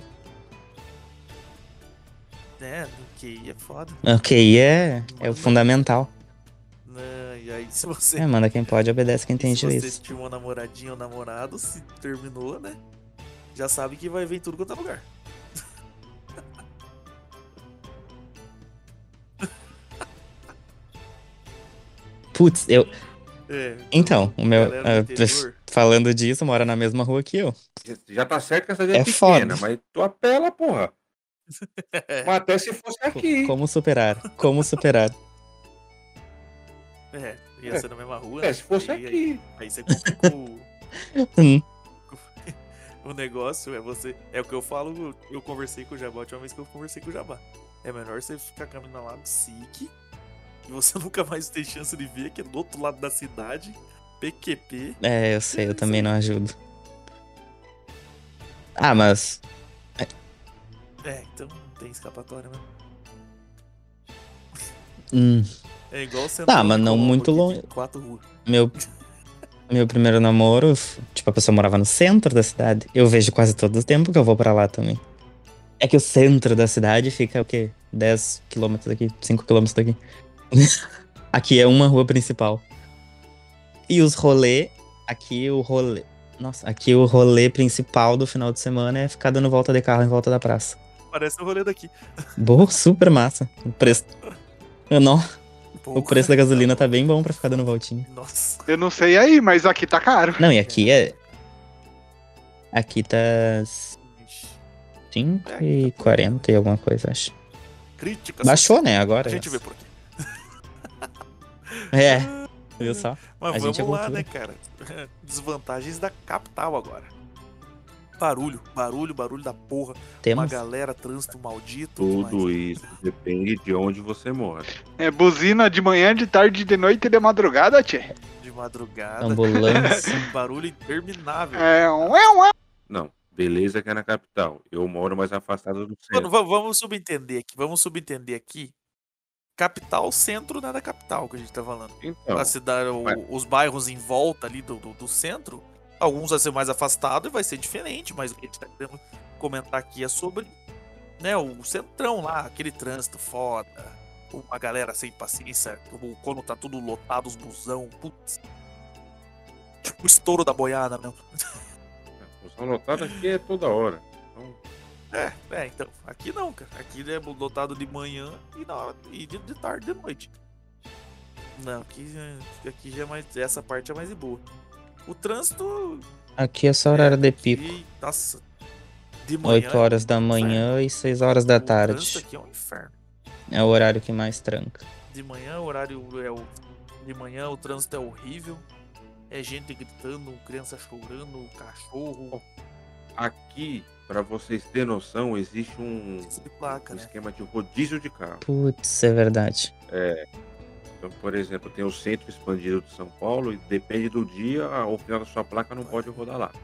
É, no Q I é foda. Ok, é, é o fundamental. Né? E aí, se você, É, manda quem pode, obedece quem tem se você juízo. tinha uma namoradinha ou namorado, se terminou, né? Já sabe que vai ver em tudo quanto é lugar. Putz, eu... É, Então, o meu... galera do ah, interior. falando disso, mora na mesma rua que eu. Já tá certo que essa cidade é É pequena, foda. mas tu apela, porra. Mas até se fosse Co- aqui. Como superar? Como superar? É, ia É. ser na mesma rua. É, né? se fosse aí, aí, aqui. aí você complicou Hum, o negócio. É você. É o que eu falo. Eu conversei com o Jabá a última vez que eu conversei com o Jabá. É melhor você ficar caminhando lá no S I C. E você nunca mais tem chance de ver, que é do outro lado da cidade. P Q P. É, eu sei, eu também não ajudo. Ah, mas... É, então não tem escapatória, né? hum, É igual você Tá, mas não muito longe. Quatro ruas. Meu, meu primeiro namoro, f- tipo, a pessoa morava no centro da cidade. Eu vejo quase todo o tempo que eu vou pra lá também. É que o centro da cidade fica, o quê? dez quilômetros daqui, cinco quilômetros daqui. Aqui é uma rua principal. E os rolê, aqui o rolê... Nossa, aqui o rolê principal do final de semana é ficar dando volta de carro em volta da praça. Parece o rolê daqui. Boa, super massa. O preço... Eu não... O Porra. preço da gasolina tá bem bom pra ficar dando voltinha. Nossa. Eu não sei aí, mas aqui tá caro. Não, e aqui é... Aqui tá Ixi. cinco e quarenta e alguma coisa, acho. Crítica. Baixou, né, agora. A gente vê por aqui. É, viu só? Mas A gente é vamos lá, cultura. né, cara? Desvantagens da capital agora. Barulho, barulho, barulho da porra. Uma Temos... galera, trânsito maldito. que mais? Tudo isso depende de onde você mora. É buzina de manhã, de tarde, de noite e de madrugada, tchê. De madrugada. Ambulância. Barulho interminável. É um é um é. Não, beleza que é na capital. Eu moro mais afastado do Mano, centro. va- vamos subentender aqui. Vamos subentender aqui. Capital, centro, não é da capital que a gente tá falando. Então, A cidade, o- mas- os bairros em volta ali do, do, do centro, alguns vai ser mais afastado e vai ser diferente, mas o que a gente tá querendo comentar aqui é sobre, né, o centrão lá, aquele trânsito foda, uma galera sem paciência, o- quando tá tudo lotado, os busão, putz. Tipo o estouro da boiada mesmo. o som lotado aqui é toda hora. Então, É, é, então, aqui não, cara. Aqui é lotado de manhã e, na hora, e de, de tarde de noite. Não, aqui, é- aqui já é mais. Essa parte é mais de boa. O trânsito. Aqui é só horário de aqui, pico. Nossa. De manhã. oito horas da manhã e seis horas da O trânsito tarde. aqui é um inferno. É o horário que mais tranca. De manhã o horário é o. De manhã o trânsito é horrível. É gente gritando, criança chorando, cachorro. aqui, pra vocês terem noção, existe um, De placa, um né? esquema de rodízio de carro. Putz, é verdade. Então, por exemplo, tem o centro expandido de São Paulo e depende do dia, o final da sua placa não pode rodar lá.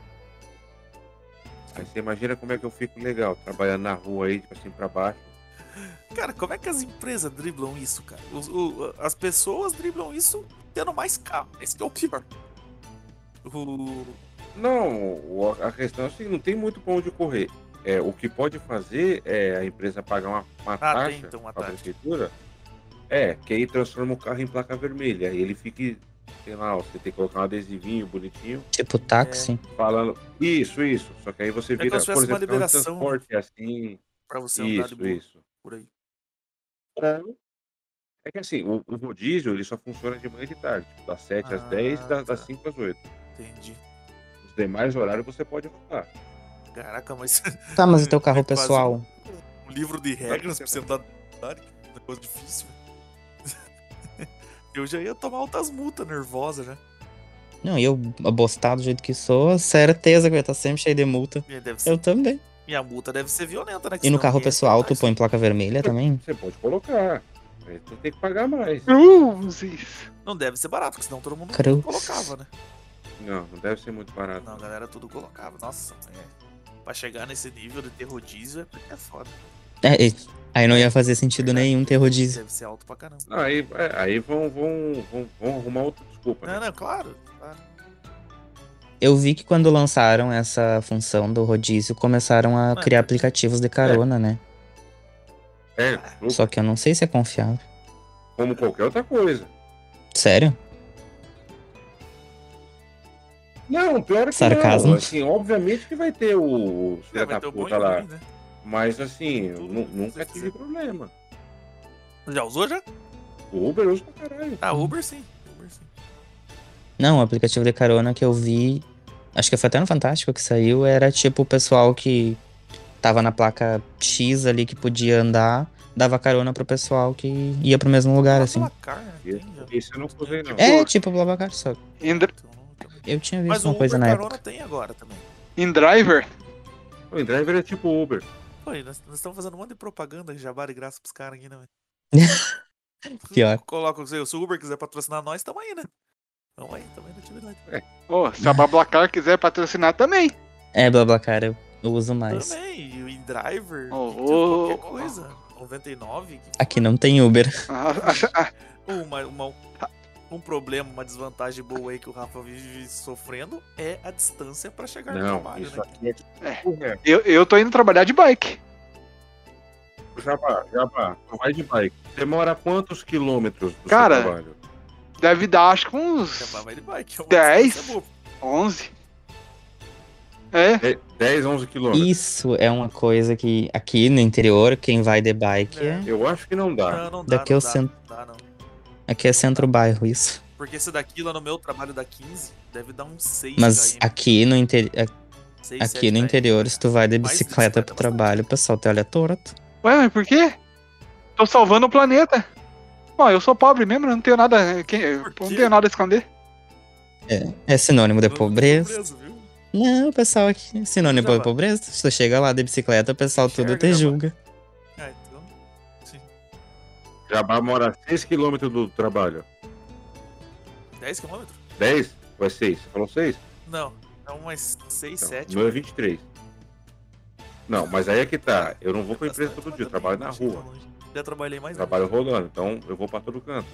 Aí você imagina como é que eu fico legal, trabalhando na rua aí, tipo assim, pra baixo. Cara, como é que as empresas driblam isso, cara? Os- o- as pessoas driblam isso tendo mais carro. Esse que é o pior. O... Não, o- a questão é assim, não tem muito pra onde correr. É, o que pode fazer é a empresa pagar uma, uma Ah, taxa tem, então, uma pra taxa. prefeitura. É, que aí transforma o carro em placa vermelha. Aí ele fica, sei lá, você tem que colocar um adesivinho bonitinho, Tipo táxi. falando isso, isso. Só que aí você É vira, como se por tivesse uma exemplo, carro de liberação, transporte assim. Pra você andar de Isso, boa isso. por aí. É que assim, o, o rodízio ele só funciona de manhã e de tarde, tipo, das sete às Ah, dez e das, das tá. cinco às oito. Entendi. Os demais horários você pode rodar. Caraca, mas. Tá, mas e teu carro É quase pessoal? Um livro de regras pra você andar na cidade, que negócio difícil. Eu já ia tomar altas multas nervosa já. Não, e eu, abostado do jeito que sou, certeza que eu ia estar sempre cheio de multa. E deve ser- Eu também. E a multa deve ser violenta, né? que E no senão carro ninguém ia pessoal, tu respeitar põe isso. placa vermelha também? Você pode colocar. Aí tu tem que pagar mais. Cruzes. Não deve ser barato, porque senão todo mundo Cruz. colocava, né? Não, não deve ser muito barato. Não, a galera tudo colocava. Nossa, é. Pra chegar nesse nível de ter rodízio é, é foda. É, e- aí não ia fazer sentido nenhum ter rodízio. Deve ser alto pra caramba. Não, aí, é, aí vão, vão, vão, vão arrumar outra desculpa, Não, né? não, claro. claro. Eu vi que quando lançaram essa função do rodízio, começaram a Ah, criar porque- aplicativos de carona, né? É, Só que eu não sei se é confiável. como qualquer outra coisa. Sério? Não, pior que Sarcasmo. não. Assim, obviamente que vai ter o, o É, filho vai da ter o bom e puta o lá. ruim, né? Mas assim, eu Tudo nu- que nunca você tive quiser. problema. Já usou já? O Uber usa pra caralho. Ah, Uber sim. Uber sim. Não, o aplicativo de carona que eu vi, acho que foi até no Fantástico que saiu, era tipo o pessoal que tava na placa X ali que podia andar, dava carona pro pessoal que ia pro mesmo lugar, Ah, assim. Placar, né? Esse, Tem já. esse eu não usei, não. É, tipo o Blablacar, só. Em, dr- Então, não- Eu tinha visto Mas o uma coisa Uber na Carona época. tem agora também. em Driver, O driver é tipo Uber. Pô, e nós, nós estamos fazendo um monte de propaganda, jabá de graça pros caras aqui, né, velho? Pior. Coloca, se o Uber quiser patrocinar nós, tamo aí, né? Tamo aí, tamo aí na atividade. Ô, se a Bablacar quiser patrocinar também. É, Blablacar eu, eu uso mais. Também, e o InDriver, Ô, que- ô, qualquer ô. coisa. noventa e nove. Que Aqui não tem Uber. Ah, ah, ah, uma, uma- um problema, uma desvantagem boa aí que o Rafa vive sofrendo é a distância pra chegar no Não, trabalho, isso né? aqui é É. correto. eu, eu tô indo trabalhar de bike. Jabá, Jabá, tu vai de bike. Demora quantos quilômetros do Cara, seu trabalho? Deve dar, acho que uns Jabá vai de bike. É uma dez. distância boa. onze. É, De- dez, onze quilômetros. Isso é uma coisa que aqui no interior, quem vai de bike É. é. Eu acho que não dá. Não, não dá, Daqui não eu dá, sento- não dá, não. Aqui é centro-bairro, isso. Porque esse daqui lá no meu trabalho dá quinze, deve dar uns seis Mas km. aqui no, interi seis, aqui sete no km. interior, se tu vai de Mais de bicicleta bicicleta pro é trabalho, o pessoal te olha torto. ué, mas por quê? Tô salvando o planeta. Ó, eu sou pobre mesmo, não tenho nada. que- Eu Por não quê? tenho nada a esconder. É, é sinônimo de Não, pobreza. viu? Não, o pessoal aqui é sinônimo Já de vai. pobreza. Se tu chega lá de bicicleta, o pessoal tudo Enxerga, te já vai. julga. Ah, então. Sim. Jabá mora a seis quilômetros do trabalho. dez quilômetros? dez? Ou é seis? Você falou seis? Não, é umas seis, Não, sete. o meu é vinte e três. Não, mas aí é que tá. Eu não vou pra Bastante, empresa todo mas dia, eu também trabalho na não achei rua. tão longe. Já trabalhei mais Trabalho rodando, então eu vou pra todo canto.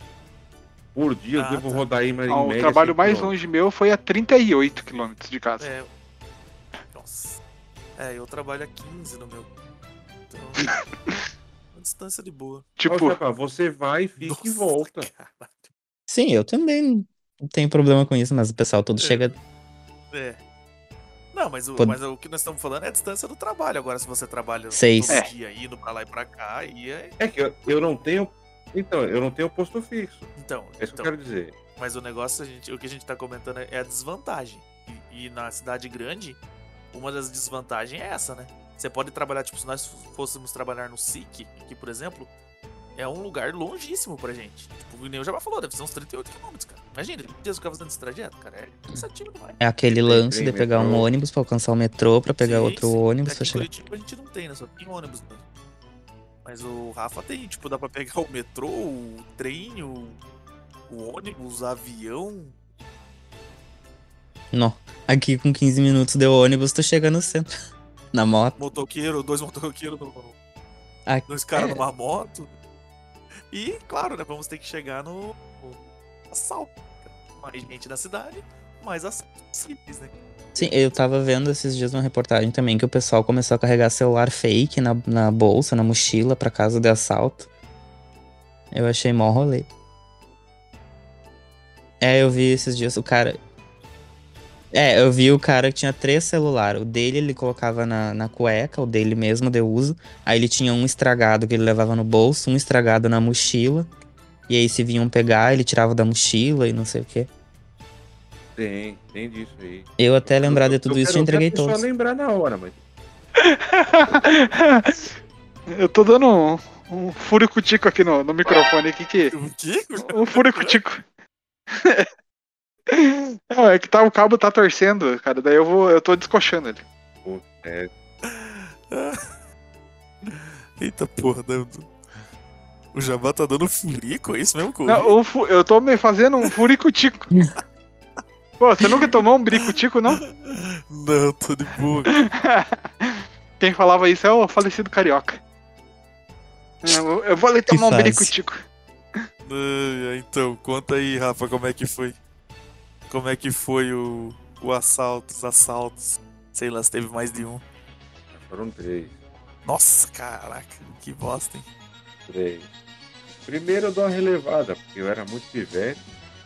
Por dia eu Ah, devo tá. rodar aí em Ó, o média trabalho cem mais quilômetros. longe meu foi a trinta e oito quilômetros de casa. É. Nossa. É, eu trabalho a quinze no meu. Então. Uma distância de boa. Ó, Tipo, Jabá, você vai, fica e Nossa, volta. caralho. Sim, eu também não tenho problema com isso, mas o pessoal todo É. chega. É. Não, mas o, Pô- mas o que nós estamos falando é a distância do trabalho. Agora, se você trabalha Seis. todo É. dia indo pra lá e pra cá, aí é. É que eu, eu não tenho. Então, eu não tenho posto fixo. Então, É isso que então eu quero dizer. mas o negócio, a gente, o que a gente tá comentando é a desvantagem. E, e na cidade grande, uma das desvantagens é essa, né? Você pode trabalhar, tipo, se nós fôssemos trabalhar no S I C, aqui, por exemplo, é um lugar longíssimo pra gente. Tipo, o Neo já falou, deve ser uns trinta e oito quilômetros, cara. Imagina, dias ficar fazendo esse trajeto, cara, é cansativo demais. É aquele Tem lance trem, de pegar um metrô. ônibus pra alcançar o metrô, pra pegar Sim, outro sim. ônibus Aqui pra em chegar. Curitiba a gente não tem, né? Só tem ônibus, né? Mas o Rafa tem, tipo, dá pra pegar o metrô, o trem, o, o ônibus, o avião. Não. Aqui com quinze minutos de ônibus, tu chega no centro. Na moto. Motoqueiro, dois motoqueiros, no- Aqui, dois caras é. numa moto. E, claro, né? Vamos ter que chegar no, no assalto. Mais gente na cidade, mais assaltos possíveis, né? Sim, eu tava vendo esses dias uma reportagem também que o pessoal começou a carregar celular fake na, na bolsa, na mochila, pra casa de assalto. Eu achei mó rolê. É, eu vi esses dias o cara. É, eu vi o cara que tinha três celulares. O dele ele colocava na, na cueca, o dele mesmo de uso. Aí ele tinha um estragado que ele levava no bolso, um estragado na mochila. E aí se vinham pegar, ele tirava da mochila e não sei o quê. Tem, tem disso aí. Eu até lembrar de Eu- tudo eu isso, quero eu entreguei ver a pessoa todos. lembrar na hora, mas. eu tô dando um, um furicutico aqui no, no microfone aqui que. O quê? Um furicutico. Não, é que tá, o cabo tá torcendo, cara. Daí eu vou. Eu tô descochando ele. Pô, é, Eita porra, né? O Jabá tá dando furico, é isso mesmo que eu Não, ouvi? o fu- eu tô me fazendo um furicutico. Pô, você nunca tomou um bricutico, não? Não, tô de boa. Quem falava isso é o falecido carioca. Eu, eu vou ali tomar um fase. bricutico. Ai, ai, então, conta aí, Rafa, como é que foi? Como é que foi o, o assalto, os assaltos? Sei lá, se teve mais de um. foram três. Nossa, caraca, que bosta, hein? Três. Primeiro eu dou uma relevada, porque eu era muito pivete.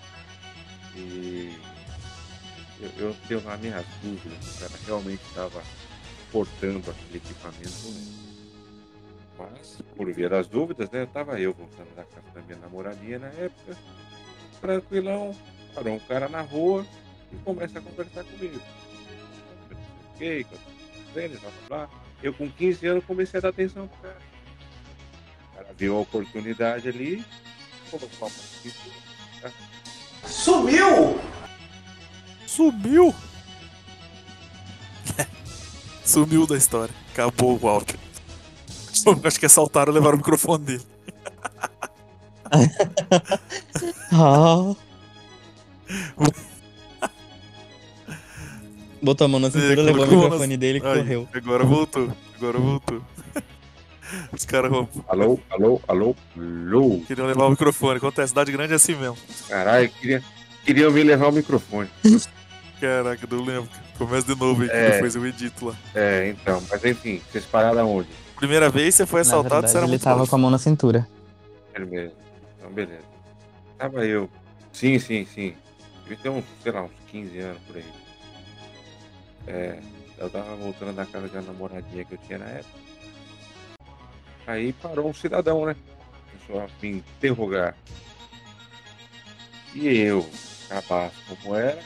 E eu, eu tenho lá minhas dúvidas se o cara realmente estava portando aquele equipamento ou não. Mas, por via das dúvidas, né? Eu tava eu voltando da casa da minha namoradinha na época, tranquilão, parou um cara na rua e começa a conversar comigo. O que, que eu tô fazendo, blá, blá, blá. Eu com quinze anos comecei a dar atenção pro cara. O cara viu a oportunidade ali, colocou a mão. Sumiu! Sumiu! Sumiu da história. Acabou o áudio. Acho que assaltaram e levaram o microfone dele. Ah. Botou a mão na cintura, É, levou o colocou microfone nas- dele e Aí, correu. Agora voltou. Agora voltou. Os caras Alô, alô, alô, alô. queriam levar o microfone. Acontece, cidade grande é assim mesmo. Caralho, queria, queriam me levar o microfone. Caraca, não lembro. Começa de novo aí, que É. depois eu edito lá. É, então, mas enfim, vocês pararam aonde? Primeira vez você foi Na assaltado, verdade, você era ele muito tava novo. com a mão na cintura. Beleza. Então, beleza. Tava eu. Sim, sim, sim. Devia ter uns, sei lá, uns quinze anos por aí. É, eu tava voltando da casa da namoradinha que eu tinha na época. Aí parou um cidadão, né? Começou a me interrogar. E eu, cabaço como era,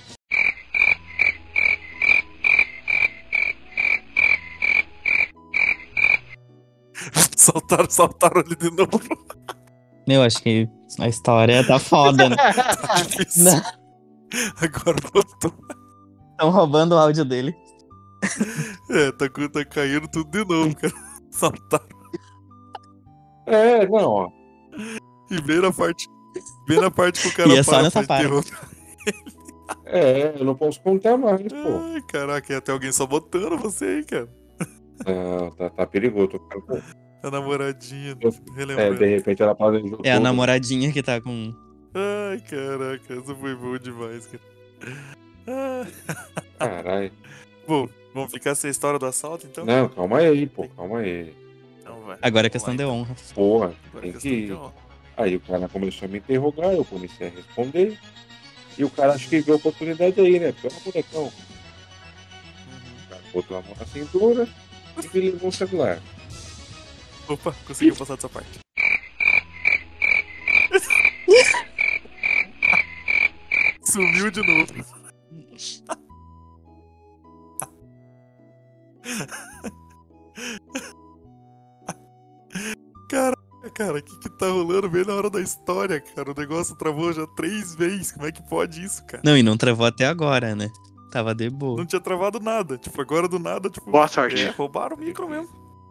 Saltaram, saltaram ele de novo. Meu, acho que a história tá foda, né? Difícil. Agora voltou. Estão roubando o áudio dele. É, tá, tá caindo tudo de novo, cara. Saltaram. É, não, ó. E veio na parte. Veio na parte que o cara E é só para nessa pra parte. interromper. É, eu não posso contar mais, pô. Ai, caraca, ia ter alguém sabotando você aí, cara. Não, tá, tá perigoso. Tô ficando com- A namoradinha, Eu- É, relembrando. de repente ela planejou É a tudo. namoradinha que tá com. Ai, caraca, essa foi boa demais, cara. Ah, Caralho. bom, vamos ficar sem a história do assalto, então? Não, calma aí, pô, calma aí. Então vai. Agora é Vamos questão lá, de então. honra. Porra, Agora tem é que questão de ir. honra. Aí o cara começou a me interrogar, eu comecei a responder. E o cara acho que viu a oportunidade aí, né? Porque eu era molecão. Uhum. O cara botou a mão na cintura e me levou o celular. Opa, conseguiu passar dessa parte. Sumiu de novo. Caraca, cara, o que que tá rolando bem na hora da história, cara? O negócio travou já três vezes. Como é que pode isso, cara? Não, e não travou até agora, né? Tava de boa. Não tinha travado nada. Tipo, agora do nada, tipo. Boa sorte. É, roubaram o micro mesmo.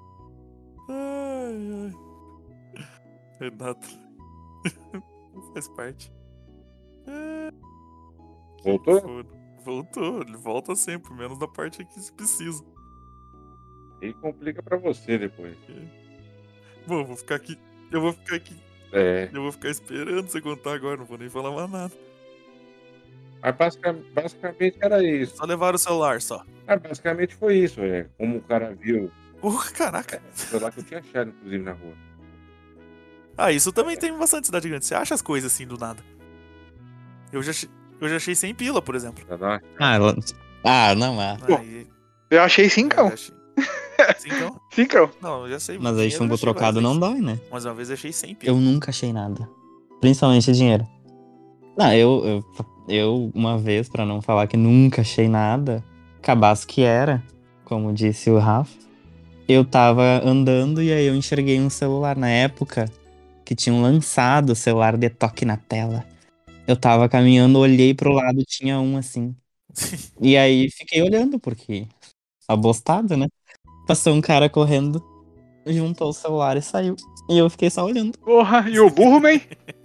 Ai, ai. Renato. Faz parte. É, Voltou? foda. Voltou, ele volta sempre, menos da parte que se precisa. E complica pra você depois. Bom, vou ficar aqui. Eu vou ficar aqui. É. Eu vou ficar esperando você contar agora, não vou nem falar mais nada. Mas basicamente, basicamente era isso. Só levaram o celular só. Ah, basicamente foi isso, é. Como o cara viu. Porra, caraca. O celular que eu tinha achado, inclusive, na rua. Ah, isso também tem bastante cidade grande. Você acha as coisas assim do nada. Eu já, achei- eu já achei sem pila, por exemplo. Pra dar uma- Ah, ela- ah, não é. Pô, Aí, Eu achei eu cincão. já achei. Cincão? Cincão. Não, eu já sei. Mas aí dinheiro eu chumbo já achei trocado várias não vezes. dói, né? Mas uma vez eu achei sem pila. Eu nunca achei nada. Principalmente dinheiro. Não, eu, eu, eu uma vez, pra não falar que nunca achei nada, cabaço que era, como disse o Rafa, eu tava andando e aí eu enxerguei um celular na época que tinham lançado o celular de toque na tela. Eu tava caminhando, olhei pro lado, tinha um assim. E aí fiquei olhando, porque abostado, né? Passou um cara correndo, juntou o celular e saiu. E eu fiquei só olhando. Porra, e o burro, man?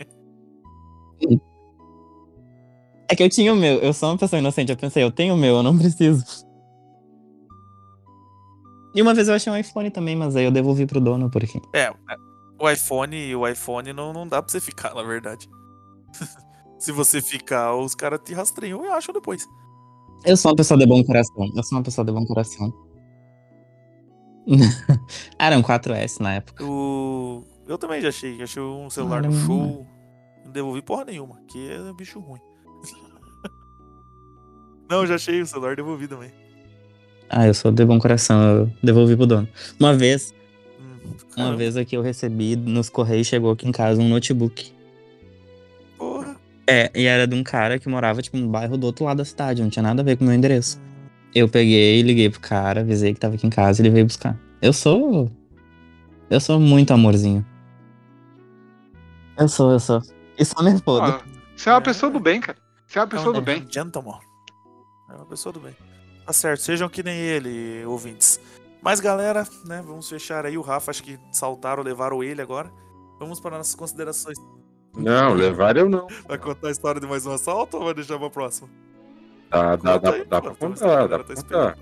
É que eu tinha o meu, eu sou uma pessoa inocente, eu pensei, eu tenho o meu, eu não preciso. E uma vez eu achei um iPhone também, mas aí eu devolvi pro dono, porque... É, o iPhone, o iPhone não, não dá pra você ficar, na verdade. Se você ficar, os caras te rastreiam e acham depois. Eu sou uma pessoa de bom coração, eu sou uma pessoa de bom coração. Ah, era um quatro S na época. O... Eu também já achei, achei um celular no Caramba. show. Não devolvi porra nenhuma, que é bicho ruim. Não, já achei o celular, devolvi também. Ah, eu sou de bom coração, eu devolvi pro dono. Uma vez, Hum, uma caramba, vez aqui eu recebi nos Correios, chegou aqui em casa um notebook. porra. É, e era de um cara que morava, tipo, no bairro do outro lado da cidade, não tinha nada a ver com o meu endereço. Eu peguei, liguei pro cara, avisei que tava aqui em casa e ele veio buscar. Eu sou... Eu sou muito amorzinho. Eu sou, eu sou. E só me foda. Ó, você é uma pessoa do bem, cara. Você é uma pessoa É do um bem. gentleman. É uma pessoa do bem. Tá certo, sejam que nem ele, ouvintes. Mas galera, né, vamos fechar aí o Rafa, acho que saltaram, levaram ele agora. Vamos para nossas considerações. Não, levar eu não. Vai contar a história de mais um assalto ou vai deixar pra próxima? Dá, dá, Conta dá, aí, dá pô, pra tô contar, dá esperando, pra tô contar.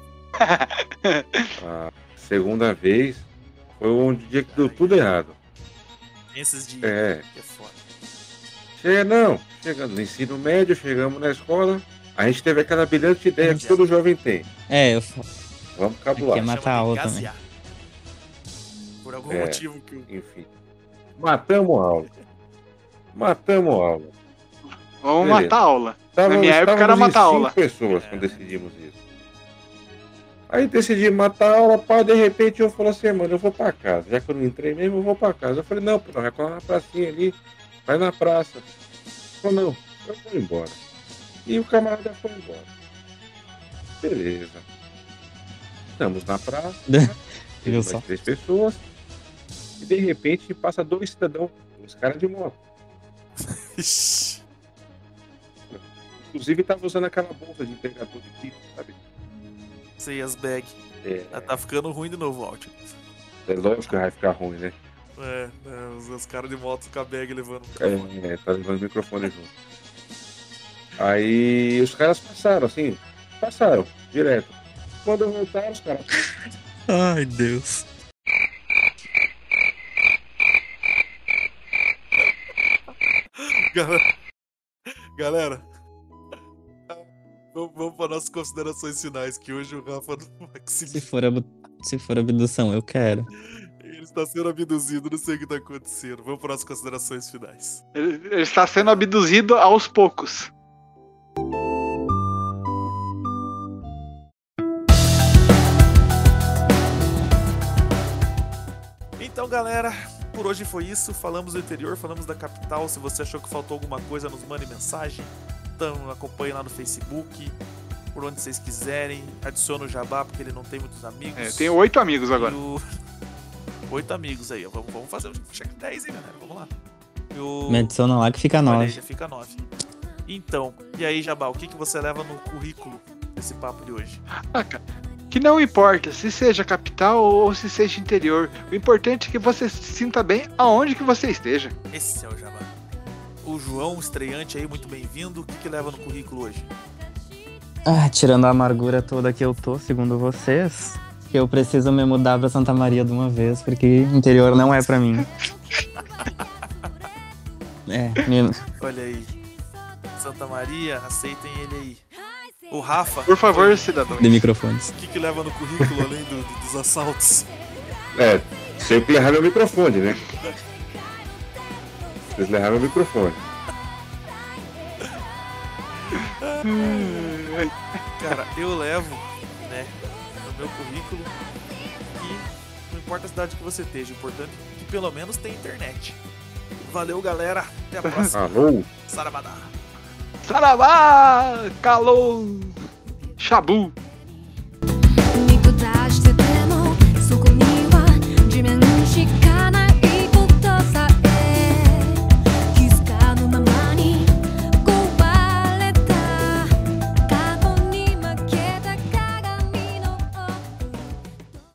A segunda vez foi um dia que deu tudo errado. Esses dias É. que é foda. Chega, não. Chegando no ensino médio, chegamos na escola. A gente teve aquela brilhante ideia que todo jovem tem. É, eu... Vamos Aqui cabular. é matar Chama a de aula também. gasear. Por algum É. motivo que o... Enfim. Matamos a aula. Matamos a aula. Vamos Beleza. matar a aula. Tava, Na minha época era estávamos em matar a cinco aula. pessoas quando decidimos isso. Aí decidi matar a aula, pá, de repente eu falei assim, mano, eu vou pra casa. Já que eu não entrei mesmo, eu vou pra casa. Eu falei, não, pô, vai colar na pracinha ali, vai na praça. Ele falou, não, eu vou embora. E o camarada foi embora. Beleza. Estamos na praça, Viu tem mais só? três pessoas, e de repente passa dois cidadãos, uns caras de moto. Ixi. Inclusive tava usando aquela bolsa de entregador de pizza, sabe? Sei as bag. É, Ah, tá ficando ruim de novo o áudio. é lógico que vai ficar ruim, né? É, é, os, os caras de moto com a bag levando o microfone. É, tá levando o microfone junto. Aí os caras passaram, assim, passaram, direto. Quando voltaram, os caras. Ai, Deus. Galera, galera vamos, vamos para nossas considerações finais, que hoje o Rafa não vai Se conseguir. for, abu- Se for abdução, eu quero. Ele está sendo abduzido, não sei o que está acontecendo. Vamos para nossas considerações finais. Ele, ele está sendo abduzido aos poucos. Então, galera, por hoje foi isso. Falamos do interior, falamos da capital. Se você achou que faltou alguma coisa, nos mande mensagem. Então, acompanhe lá no Facebook, por onde vocês quiserem. Adicione o Jabá, porque ele não tem muitos amigos. É, tenho oito amigos agora. E o... Oito amigos aí, ó. Vamos, vamos fazer um check dez, hein, galera? Vamos lá. E o... Me adiciona lá que fica Olha aí, nove. já fica nove. Então, e aí, Jabá, o que, que você leva no currículo desse papo de hoje? Ah, cara, que não importa se seja capital ou se seja interior. O importante é que você se sinta bem aonde que você esteja. Esse é o Jabá. O João, estreante aí, muito bem-vindo. O que, que leva no currículo hoje? Ah, tirando a amargura toda que eu tô, segundo vocês, que eu preciso me mudar pra Santa Maria de uma vez, porque interior não é pra mim. É, menino. Olha aí. Santa Maria, aceitem ele aí. O Rafa, Por favor, cidadão. De microfones. o que, que leva no currículo além do- do- dos assaltos? É, sempre errar meu microfone, né? Vocês erraram meu microfone. Cara, eu levo, né, no meu currículo que não importa a cidade que você esteja, o importante é que pelo menos tenha internet. Valeu, galera. Até a próxima. Alô? Sarabadá. Saravá! Calou! Shabu!